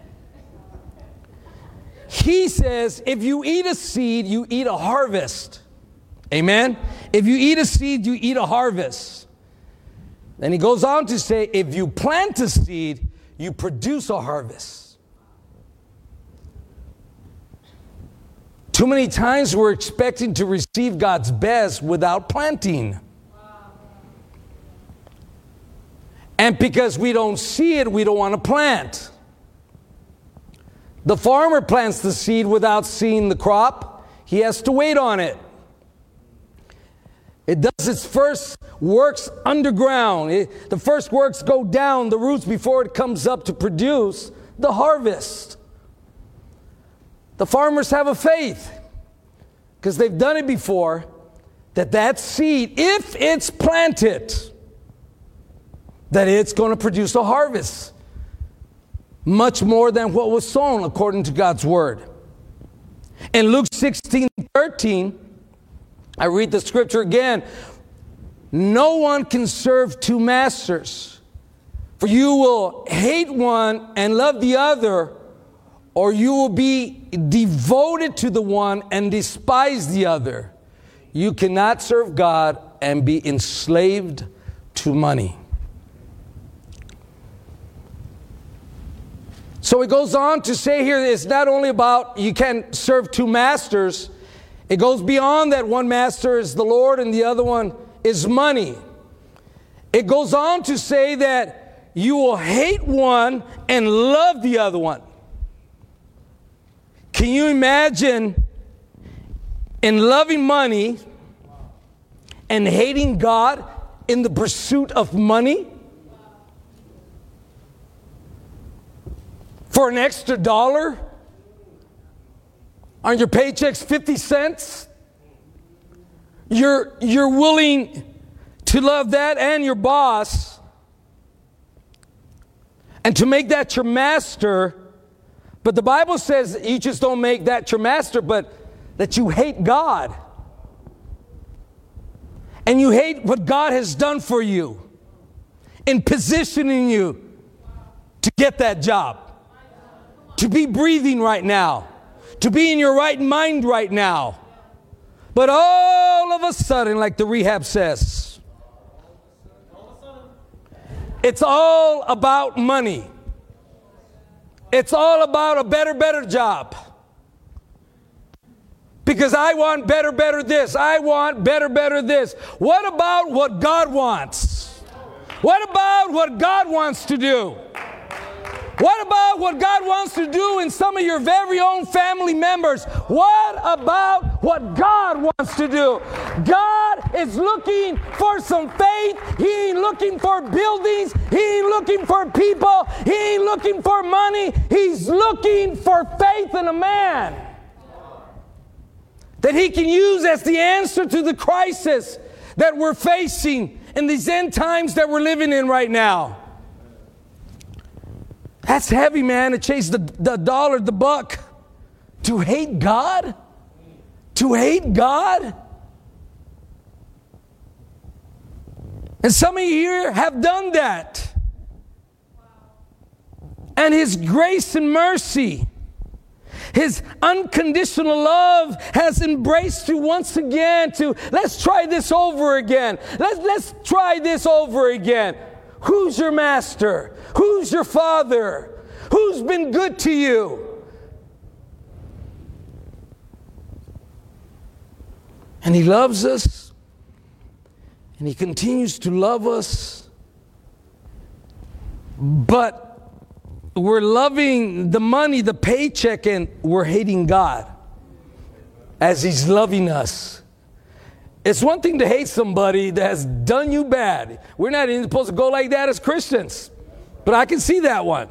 He says, if you eat a seed, you eat a harvest. Amen? If you eat a seed, you eat a harvest. Then he goes on to say, if you plant a seed, you produce a harvest. Too many times we're expecting to receive God's best without planting. And because we don't see it, we don't want to plant. The farmer plants the seed without seeing the crop. He has to wait on it. It does its first works underground. It, the first works go down the roots before it comes up to produce the harvest. The farmers have a faith, because they've done it before, that that seed, if it's planted, that it's going to produce a harvest. Much more than what was sown according to God's word. In Luke sixteen thirteen, I read the scripture again. No one can serve two masters, for you will hate one and love the other, or you will be devoted to the one and despise the other. You cannot serve God and be enslaved to money. So it goes on to say here, it's not only about you can't serve two masters. It goes beyond that. One master is the Lord and the other one is money. It goes on to say that you will hate one and love the other one. Can you imagine in loving money and hating God in the pursuit of money? For an extra dollar? On your paychecks, fifty cents? You're, you're willing to love that and your boss and to make that your master. But the Bible says you just don't make that your master, but that you hate God. And you hate what God has done for you in positioning you to get that job. To be breathing right now. To be in your right mind right now. But all of a sudden, like the rehab says, it's all about money. It's all about a better, better job. Because I want better, better this. I want better, better this. What about what God wants? What about what God wants to do? What about what God wants to do in some of your very own family members? What about what God wants to do? God is looking for some faith. He ain't looking for buildings. He ain't looking for people. He ain't looking for money. He's looking for faith in a man that he can use as the answer to the crisis that we're facing in these end times that we're living in right now. That's heavy, man, to chase the, the dollar, the buck. To hate God? To hate God? And some of you here have done that. And His grace and mercy, His unconditional love has embraced you once again to, let's try this over again. Let's, let's try this over again. Who's your master? Who's your father? Who's been good to you? And He loves us. And He continues to love us. But we're loving the money, the paycheck, and we're hating God as He's loving us. It's one thing to hate somebody that has done you bad. We're not even supposed to go like that as Christians. But I can see that one.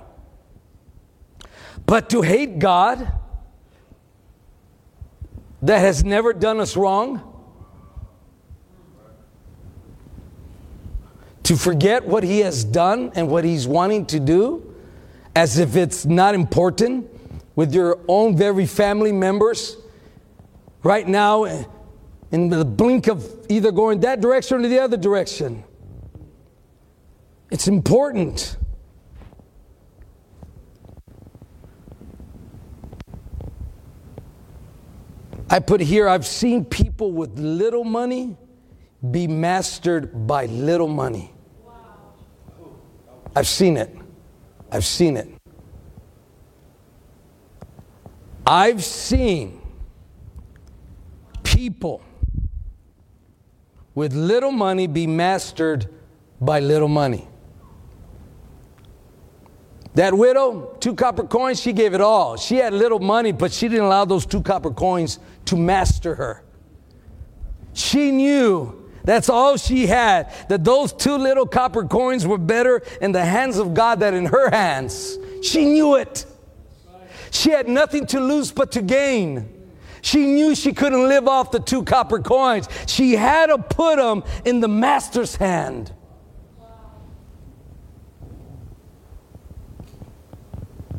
But to hate God that has never done us wrong, to forget what He has done and what He's wanting to do, as if it's not important with your own very family members right now, in the blink of either going that direction or the other direction. It's important. I put here, I've seen people with little money be mastered by little money. I've seen it. I've seen it. I've seen people with little money be mastered by little money. That widow, two copper coins, she gave it all. She had little money, but she didn't allow those two copper coins to master her. She knew that's all she had, that those two little copper coins were better in the hands of God than in her hands. She knew it. She had nothing to lose but to gain. She knew she couldn't live off the two copper coins. She had to put them in the master's hand.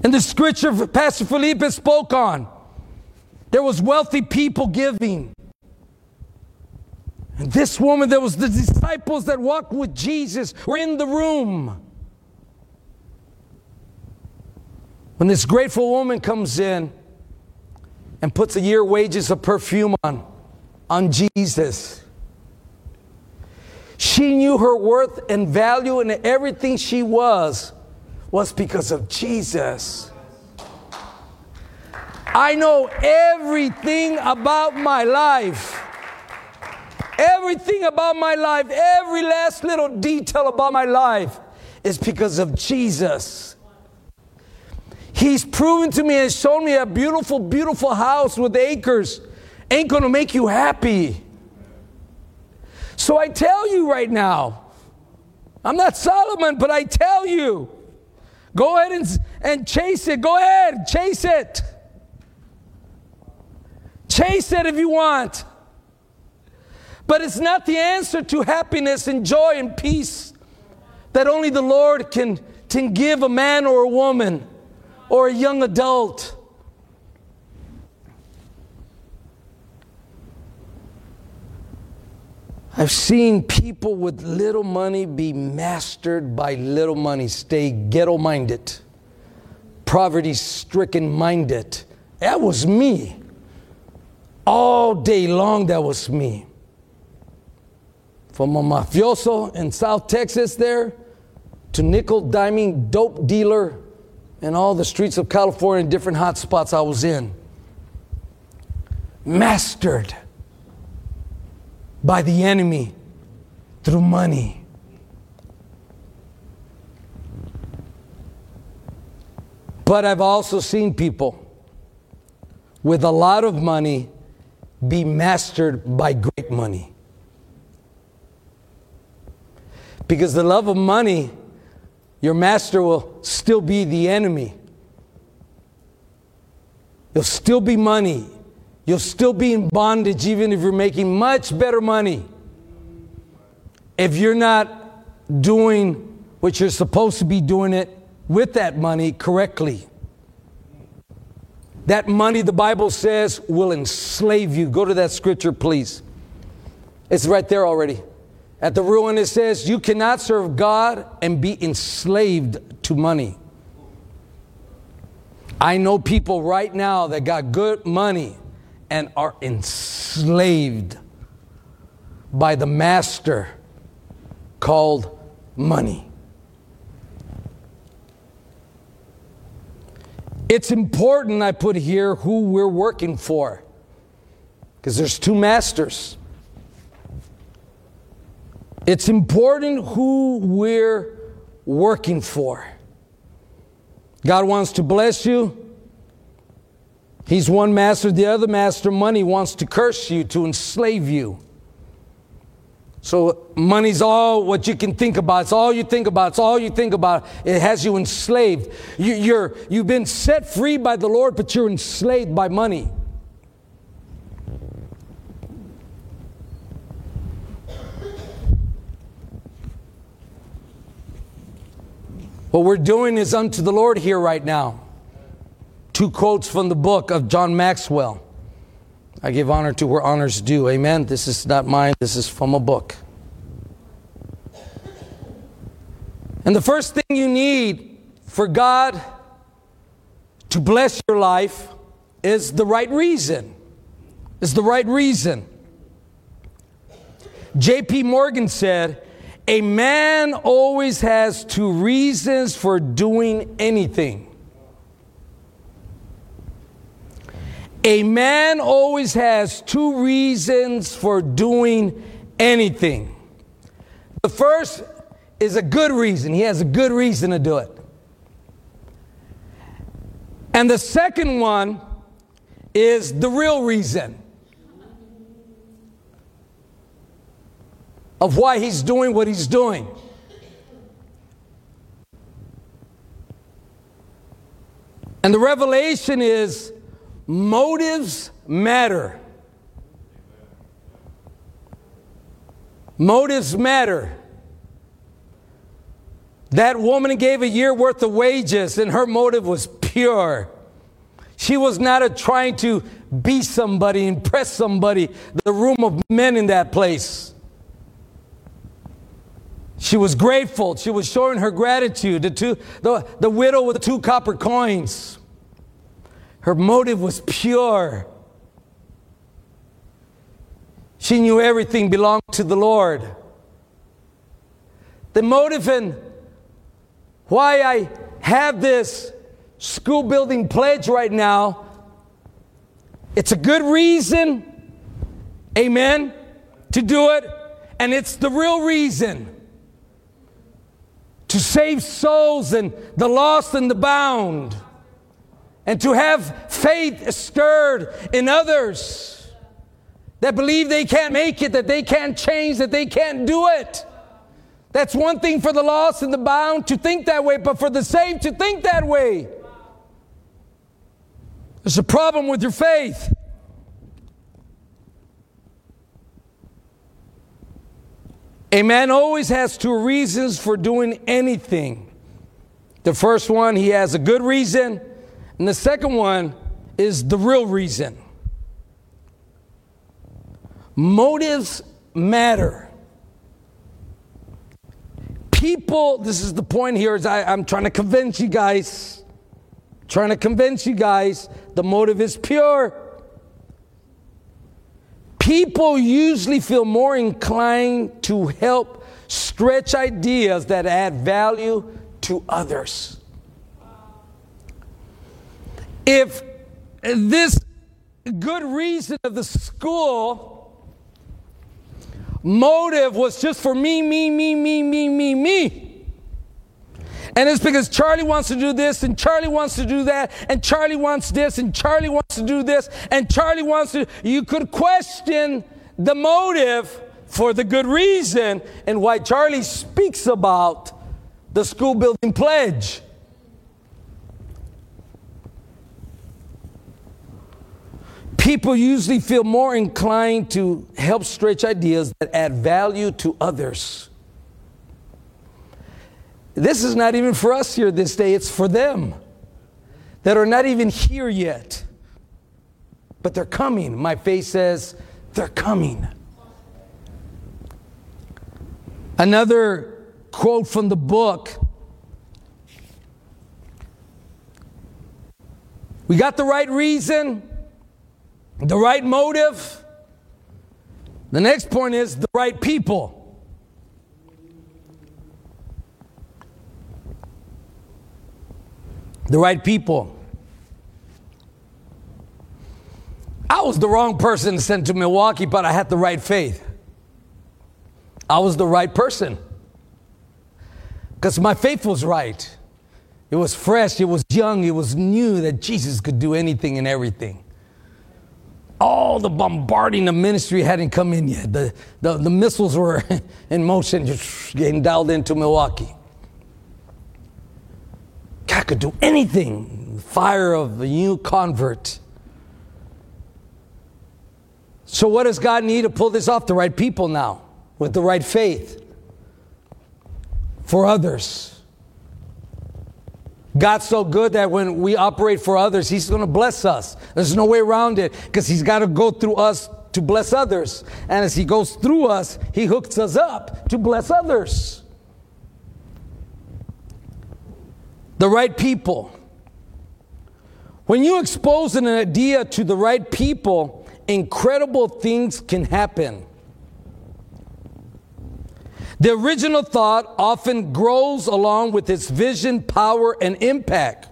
And the scripture Pastor Felipe spoke on, there was wealthy people giving. And this woman, there was the disciples that walked with Jesus, were in the room. When this grateful woman comes in and puts a year wages of perfume on, on Jesus, she knew her worth and value, and everything she was, was because of Jesus. I know everything about my life. Everything about my life, every last little detail about my life is because of Jesus. He's proven to me and shown me a beautiful, beautiful house with acres ain't going to make you happy. So I tell you right now, I'm not Solomon, but I tell you, go ahead and, and chase it. Go ahead, chase it. Chase it if you want. But it's not the answer to happiness and joy and peace that only the Lord can, can give a man or a woman or a young adult. I've seen people with little money be mastered by little money, stay ghetto-minded, poverty-stricken minded. That was me. All day long, that was me. From a mafioso in South Texas there, to nickel-diming dope dealer in all the streets of California and different hot spots I was in. Mastered by the enemy through money. But I've also seen people with a lot of money be mastered by great money. Because the love of money, your master will still be the enemy. You'll still be money. You'll still be in bondage even if you're making much better money. If you're not doing what you're supposed to be doing it with that money correctly. That money, the Bible says, will enslave you. Go to that scripture, please. It's right there already. At the ruin, it says, you cannot serve God and be enslaved to money. I know people right now that got good money and are enslaved by the master called money. It's important, I put here, who we're working for. Because there's two masters. It's important who we're working for. God wants to bless you. He's one master. The other master, money, wants to curse you, to enslave you. So money's all what you can think about. It's all you think about. It's all you think about. It has you enslaved. You, you're, you've been set free by the Lord, but you're enslaved by money. What we're doing is unto the Lord here right now. Two quotes from the book of John Maxwell. I give honor to where honor's due. Amen. This is not mine. This is from a book. And the first thing you need for God to bless your life is the right reason. Is the right reason. J P Morgan said, a man always has two reasons for doing anything. A man always has two reasons for doing anything. The first is a good reason. He has a good reason to do it. And the second one is the real reason of why he's doing what he's doing. And the revelation is motives matter. Motives matter. That woman gave a year worth of wages and her motive was pure. pure. She was not a trying to be somebody, impress somebody, the room of men in that place. She was grateful. She was showing her gratitude. The, two, the, the widow with the two copper coins. Her motive was pure. She knew everything belonged to the Lord. The motive and why I have this school building pledge right now, it's a good reason, amen, to do it. And it's the real reason. To save souls and the lost and the bound. And to have faith stirred in others that believe they can't make it, that they can't change, that they can't do it. That's one thing for the lost and the bound to think that way, but for the saved to think that way. There's a problem with your faith. A man always has two reasons for doing anything. The first one, he has a good reason. And the second one is the real reason. Motives matter. People, this is the point here, is I, I'm trying to convince you guys. Trying to convince you guys the motive is pure. People usually feel more inclined to help stretch ideas that add value to others. If this good reason of the school motive was just for me, me, me, me, me, me, me, and it's because Charlie wants to do this, and Charlie wants to do that, and Charlie wants this, and Charlie wants to do this, and Charlie wants to, you could question the motive for the good reason and why Charlie speaks about the school building pledge. People usually feel more inclined to help stretch ideas that add value to others. This is not even for us here this day. It's for them that are not even here yet. But they're coming. My faith says they're coming. Another quote from the book. We got the right reason, the right motive. The next point is the right people. The right people. I was the wrong person sent to Milwaukee, but I had the right faith. I was the right person. Because my faith was right. It was fresh, it was young, it was new that Jesus could do anything and everything. All the bombarding of ministry hadn't come in yet. The, the, the missiles were in motion, just getting dialed into Milwaukee. God could do anything. The fire of a new convert. So what does God need to pull this off? The right people now, with the right faith for others. God's so good that when we operate for others, He's going to bless us. There's no way around it, because He's got to go through us to bless others. And as He goes through us, He hooks us up to bless others. The right people. When you expose an idea to the right people, incredible things can happen. The original thought often grows along with its vision, power, and impact.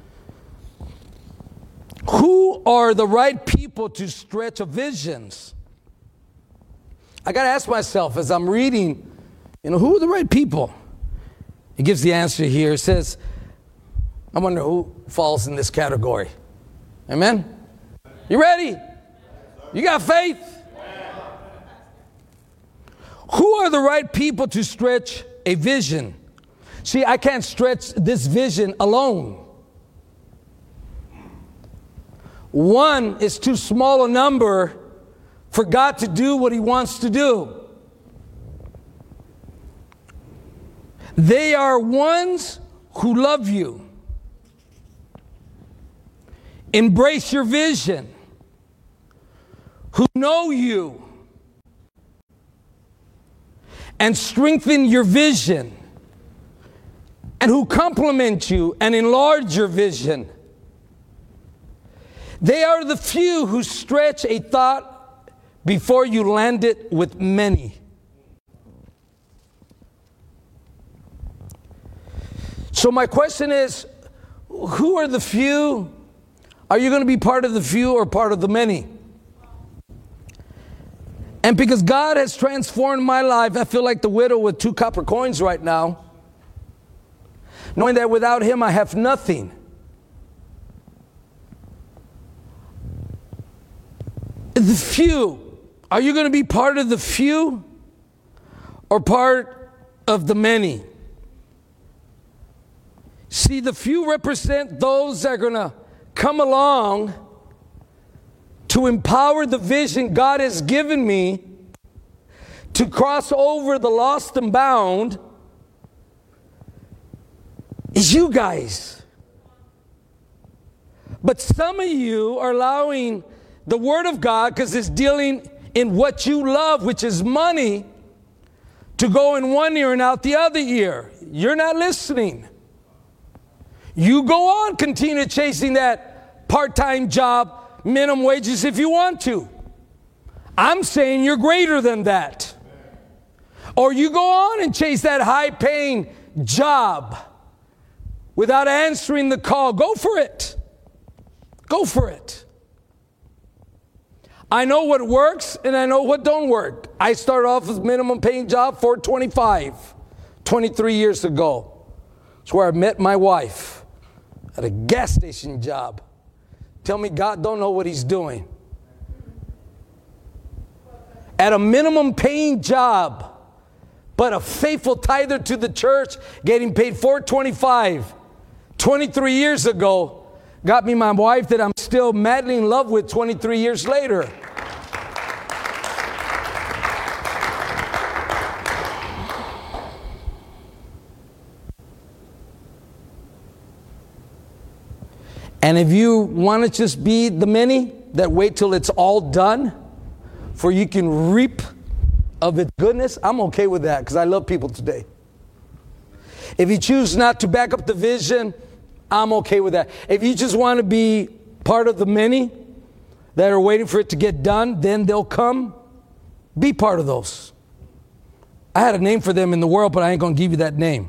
Who are the right people to stretch a visions? I got to ask myself as I'm reading, you know, who are the right people? It gives the answer here. It says, I wonder who falls in this category. Amen? You ready? You got faith? Who are the right people to stretch a vision? See, I can't stretch this vision alone. One is too small a number for God to do what He wants to do. They are ones who love you. embrace your vision, who know you and strengthen your vision, and who complement you and enlarge your vision. They are the few who stretch a thought before you land it with many. So my question is, who are the few? Are you going to be part of the few or part of the many? And because God has transformed my life, I feel like the widow with two copper coins right now, knowing that without Him I have nothing. The few, are you going to be part of the few or part of the many? See, the few represent those that are going to come along to empower the vision God has given me to cross over the lost and bound is you guys. But some of you are allowing the Word of God, because it's dealing in what you love, which is money, to go in one ear and out the other ear. You're not listening. You go on, continue chasing that part-time job, minimum wages if you want to. I'm saying you're greater than that. Or you go on and chase that high-paying job without answering the call. Go for it. Go for it. I know what works and I know what don't work. I started off with minimum paying job, four twenty-five, twenty-three years ago. It's where I met my wife at a gas station job. Tell me God don't know what He's doing. At a minimum paying job, but a faithful tither to the church, getting paid four twenty-five, twenty-three years ago, got me my wife that I'm still madly in love with twenty-three years later. And if you want to just be the many that wait till it's all done, for you can reap of its goodness, I'm okay with that because I love people today. If you choose not to back up the vision, I'm okay with that. If you just want to be part of the many that are waiting for it to get done, then they'll come. Be part of those. I had a name for them in the world, but I ain't going to give you that name.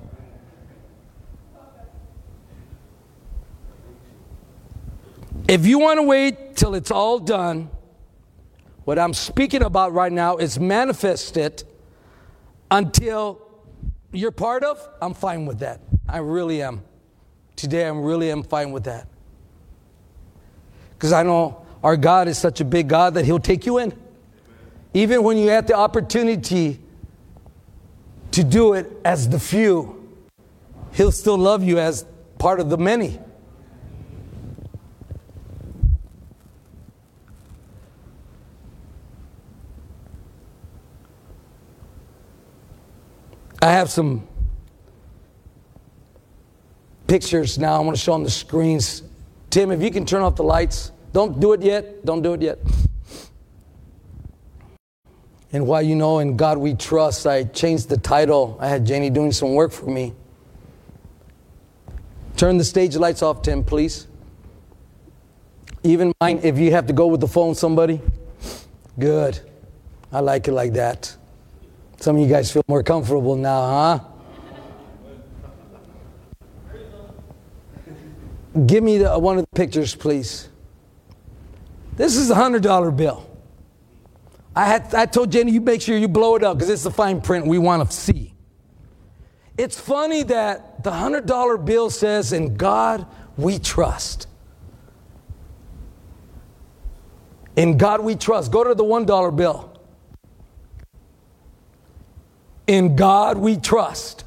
If you want to wait till it's all done, what I'm speaking about right now is manifested until you're part of, I'm fine with that. I really am. Today, I really am fine with that. Because I know our God is such a big God that He'll take you in. Even when you have the opportunity to do it as the few, He'll still love you as part of the many. I have some pictures now. I want to show on the screens. Tim, if you can turn off the lights. Don't do it yet. Don't do it yet. And while you know in God we trust, I changed the title. I had Janie doing some work for me. Turn the stage lights off, Tim, please. Even mind if you have to go with the phone, somebody. Good. I like it like that. Some of you guys feel more comfortable now, huh? Give me the, one of the pictures, please. This is a hundred dollar bill. I had I told Jenny, you make sure you blow it up because it's the fine print we want to see. It's funny that the hundred dollar bill says, "In God we trust." In God we trust. Go to the one dollar bill. In God we trust.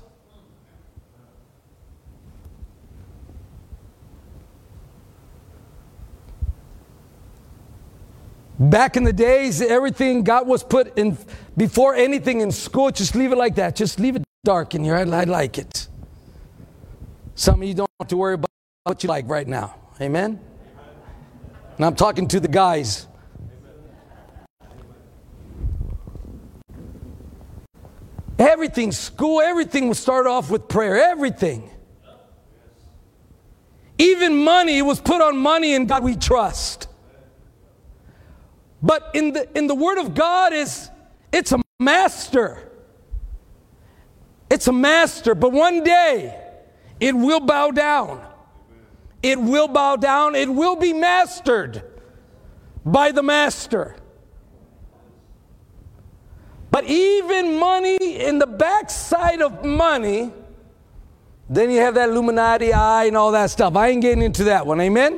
Back in the days, everything God was put in, before anything in school, just leave it like that. Just leave it dark in here. I, I like it. Some of you don't have to worry about what you like right now. Amen? And I'm talking to the guys. Everything, school, everything will start off with prayer. Everything. Even money was put on money in God we trust. But in the in the Word of God is it's a master. It's a master, but one day it will bow down. It will bow down. It will be mastered by the master. But even money, in the backside of money, then you have that Illuminati eye and all that stuff. I ain't getting into that one. Amen?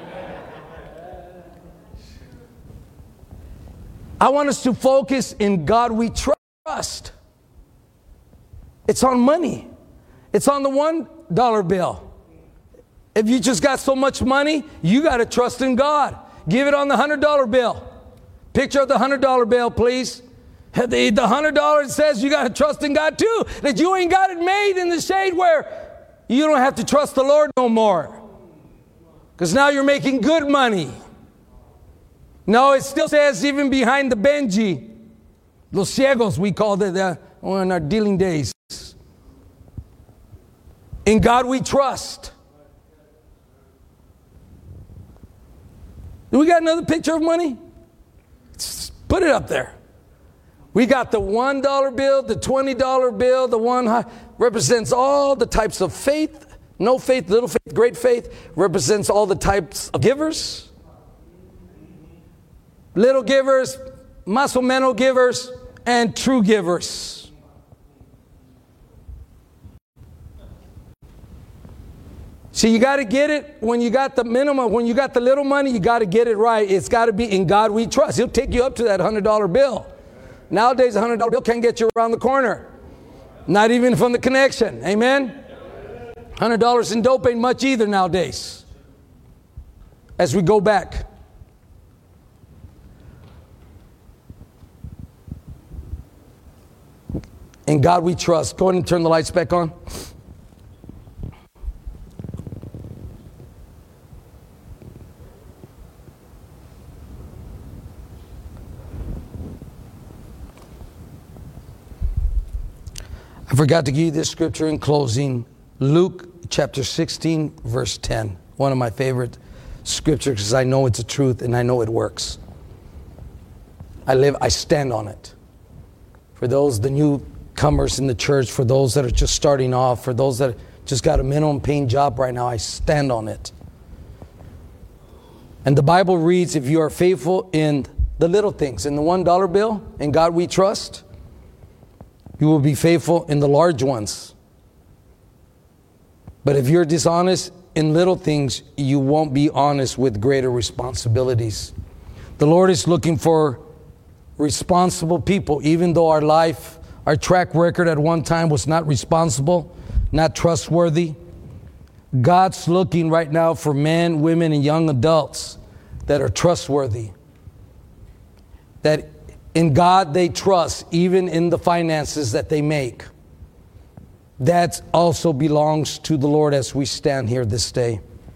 I want us to focus in God we trust. It's on money. It's on the one dollar bill. If you just got so much money, you got to trust in God. Give it on the one hundred dollar bill. Picture of the one hundred dollar bill, please. The, the one hundred dollars says you got to trust in God too. That you ain't got it made in the shade where you don't have to trust the Lord no more. Because now you're making good money. No, it still says even behind the Benji, los ciegos we called it uh, in our dealing days. In God we trust. Do we got another picture of money? Put it up there. We got the one dollar bill, the twenty dollar bill, the one high, represents all the types of faith. No faith, little faith, great faith, represents all the types of givers. Little givers, más o menos givers, and true givers. See, you got to get it when you got the minimum, when you got the little money, you got to get it right. It's got to be in God we trust. He'll take you up to that one hundred dollar bill. Nowadays, a one hundred dollar bill can't get you around the corner. Not even from the connection. Amen? one hundred dollars in dope ain't much either nowadays. As we go back. In God we trust. Go ahead and turn the lights back on. I forgot to give you this scripture in closing. Luke chapter sixteen, verse ten. One of my favorite scriptures because I know it's the truth and I know it works. I live, I stand on it. For those, the newcomers in the church, for those that are just starting off, for those that just got a minimum paying job right now, I stand on it. And the Bible reads, if you are faithful in the little things, in the one dollar bill, in God we trust, you will be faithful in the large ones. But if you're dishonest in little things, you won't be honest with greater responsibilities. The Lord is looking for responsible people, even though our life, our track record at one time was not responsible, not trustworthy. God's looking right now for men, women, and young adults that are trustworthy. That in God they trust, even in the finances that they make. That also belongs to the Lord as we stand here this day.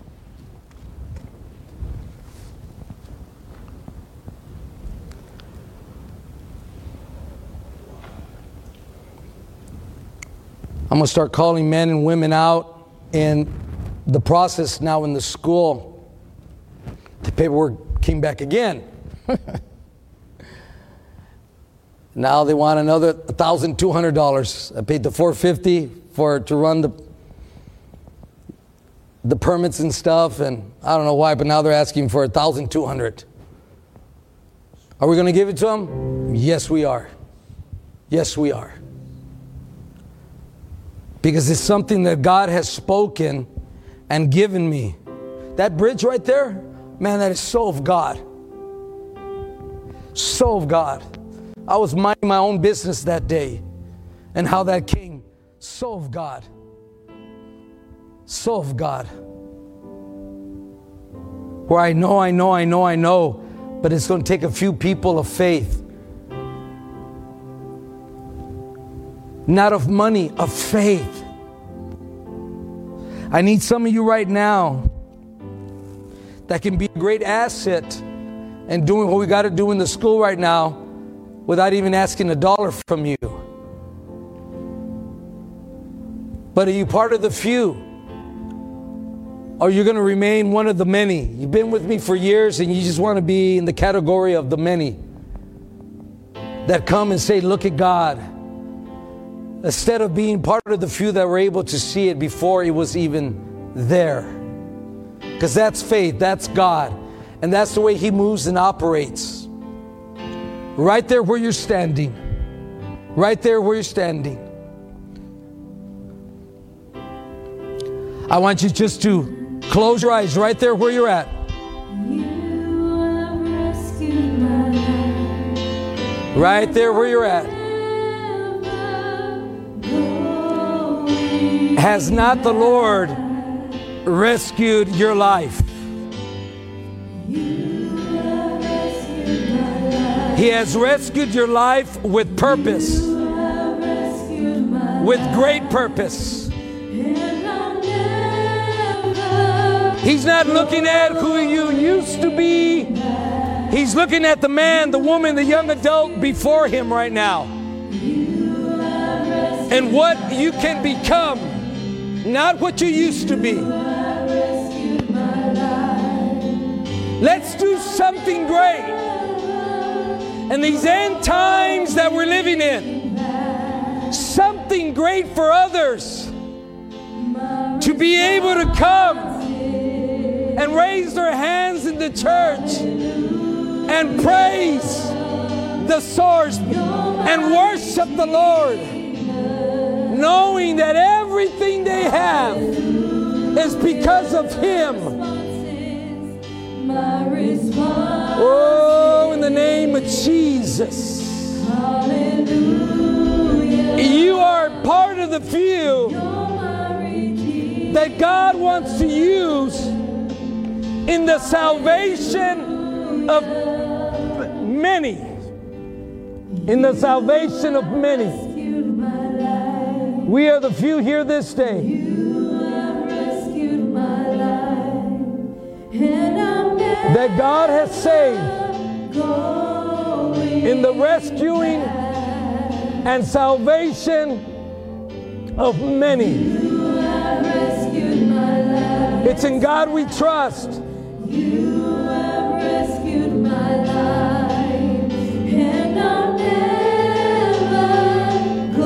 I'm going to start calling men and women out in the process now in the school. The paperwork came back again. Now they want another one thousand two hundred dollars. I paid the four hundred fifty dollars for to run the the permits and stuff, and I don't know why, but now they're asking for one thousand two hundred dollars. Are we going to give it to them? Yes, we are. Yes, we are. Because it's something that God has spoken and given me. That bridge right there, man, that is so of God. So of God. I was minding my own business that day and how that came. So of God. So of God. Where I know, I know, I know, I know, but it's going to take a few people of faith. Not of money, of faith. I need some of you right now that can be a great asset in doing what we got to do in the school right now without even asking a dollar from you. But are you part of the few? Or are you going to remain one of the many? You've been with me for years and you just want to be in the category of the many that come and say, look at God. Instead of being part of the few that were able to see it before it was even there. Because that's faith, that's God. And that's the way He moves and operates. Right there where you're standing. Right there where you're standing. I want you just to close your eyes right there where you're at. Right there where you're at. Has not the Lord rescued your life? He has rescued your life with purpose. With great purpose. He's not looking at who you used to be. He's looking at the man, the woman, the young adult before him right now. And what you can become, not what you used to be. Let's do something great. In these end times that we're living in, something great for others to be able to come and raise their hands in the church and praise the source and worship the Lord, knowing that everything they have is because of Him. Oh, in the name of Jesus. You are part of the few that God wants to use in the salvation of many. In the salvation of many. We are the few here this day. That God has saved in the rescuing and salvation of many. It's in God we trust. You have rescued my life, and I'm never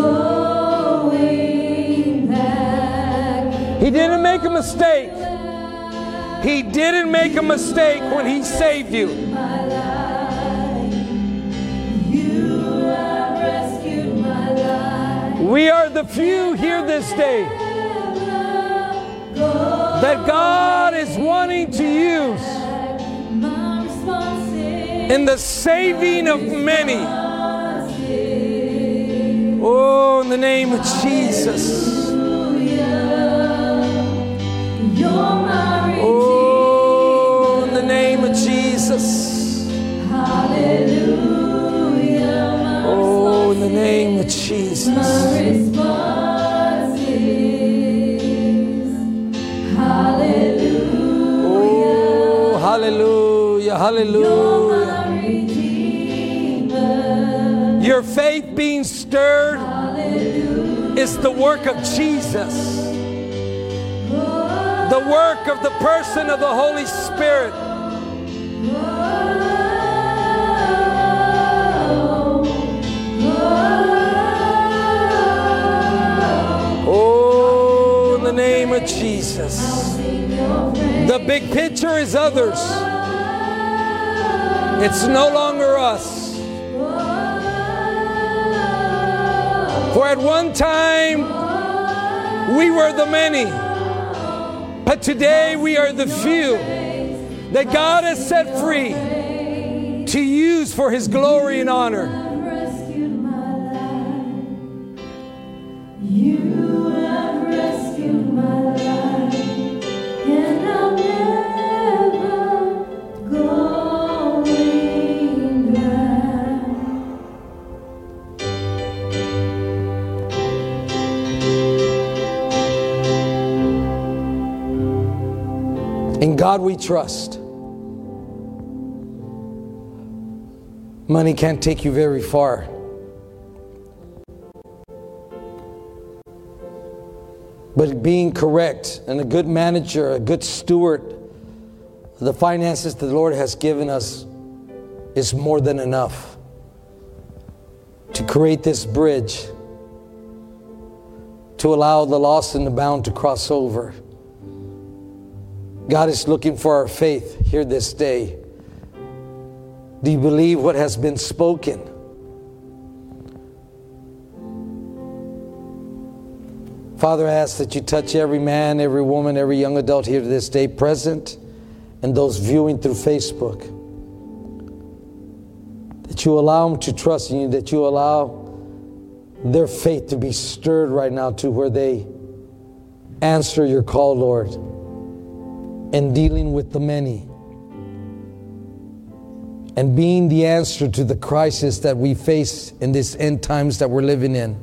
going back. He didn't make a mistake. He didn't make a mistake when He saved you. You have rescued my life. We are the few here this day that God is wanting to use in the saving of many. Oh, in the name of Jesus. Oh, in the name of Jesus. Oh, in the name of Jesus. Hallelujah, hallelujah. Your faith being stirred is the work of Jesus. The work of the person of the Holy Spirit. Oh, in the name of Jesus. The big picture is others. It's no longer us. For at one time, we were the many. But today, we are the few that God has set free to use for His glory and honor. In God we trust. Money can't take you very far. But being correct and a good manager, a good steward of the finances that the Lord has given us is more than enough to create this bridge, to allow the lost and the bound to cross over. God is looking for our faith here this day. Do you believe what has been spoken? Father, I ask that you touch every man, every woman, every young adult here this day present, and those viewing through Facebook. That you allow them to trust in you, that you allow their faith to be stirred right now to where they answer your call, Lord, in dealing with the many and being the answer to the crisis that we face in these end times that we're living in.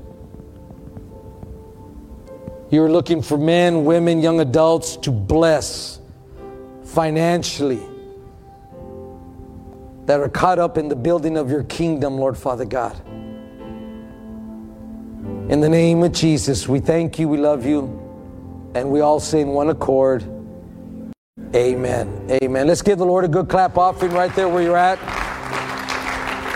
You're looking for men, women, young adults to bless financially, that are caught up in the building of your kingdom, Lord Father God. In the name of Jesus, we thank you, we love you, and we all say in one accord, amen. Amen. Let's give the Lord a good clap offering right there where you're at.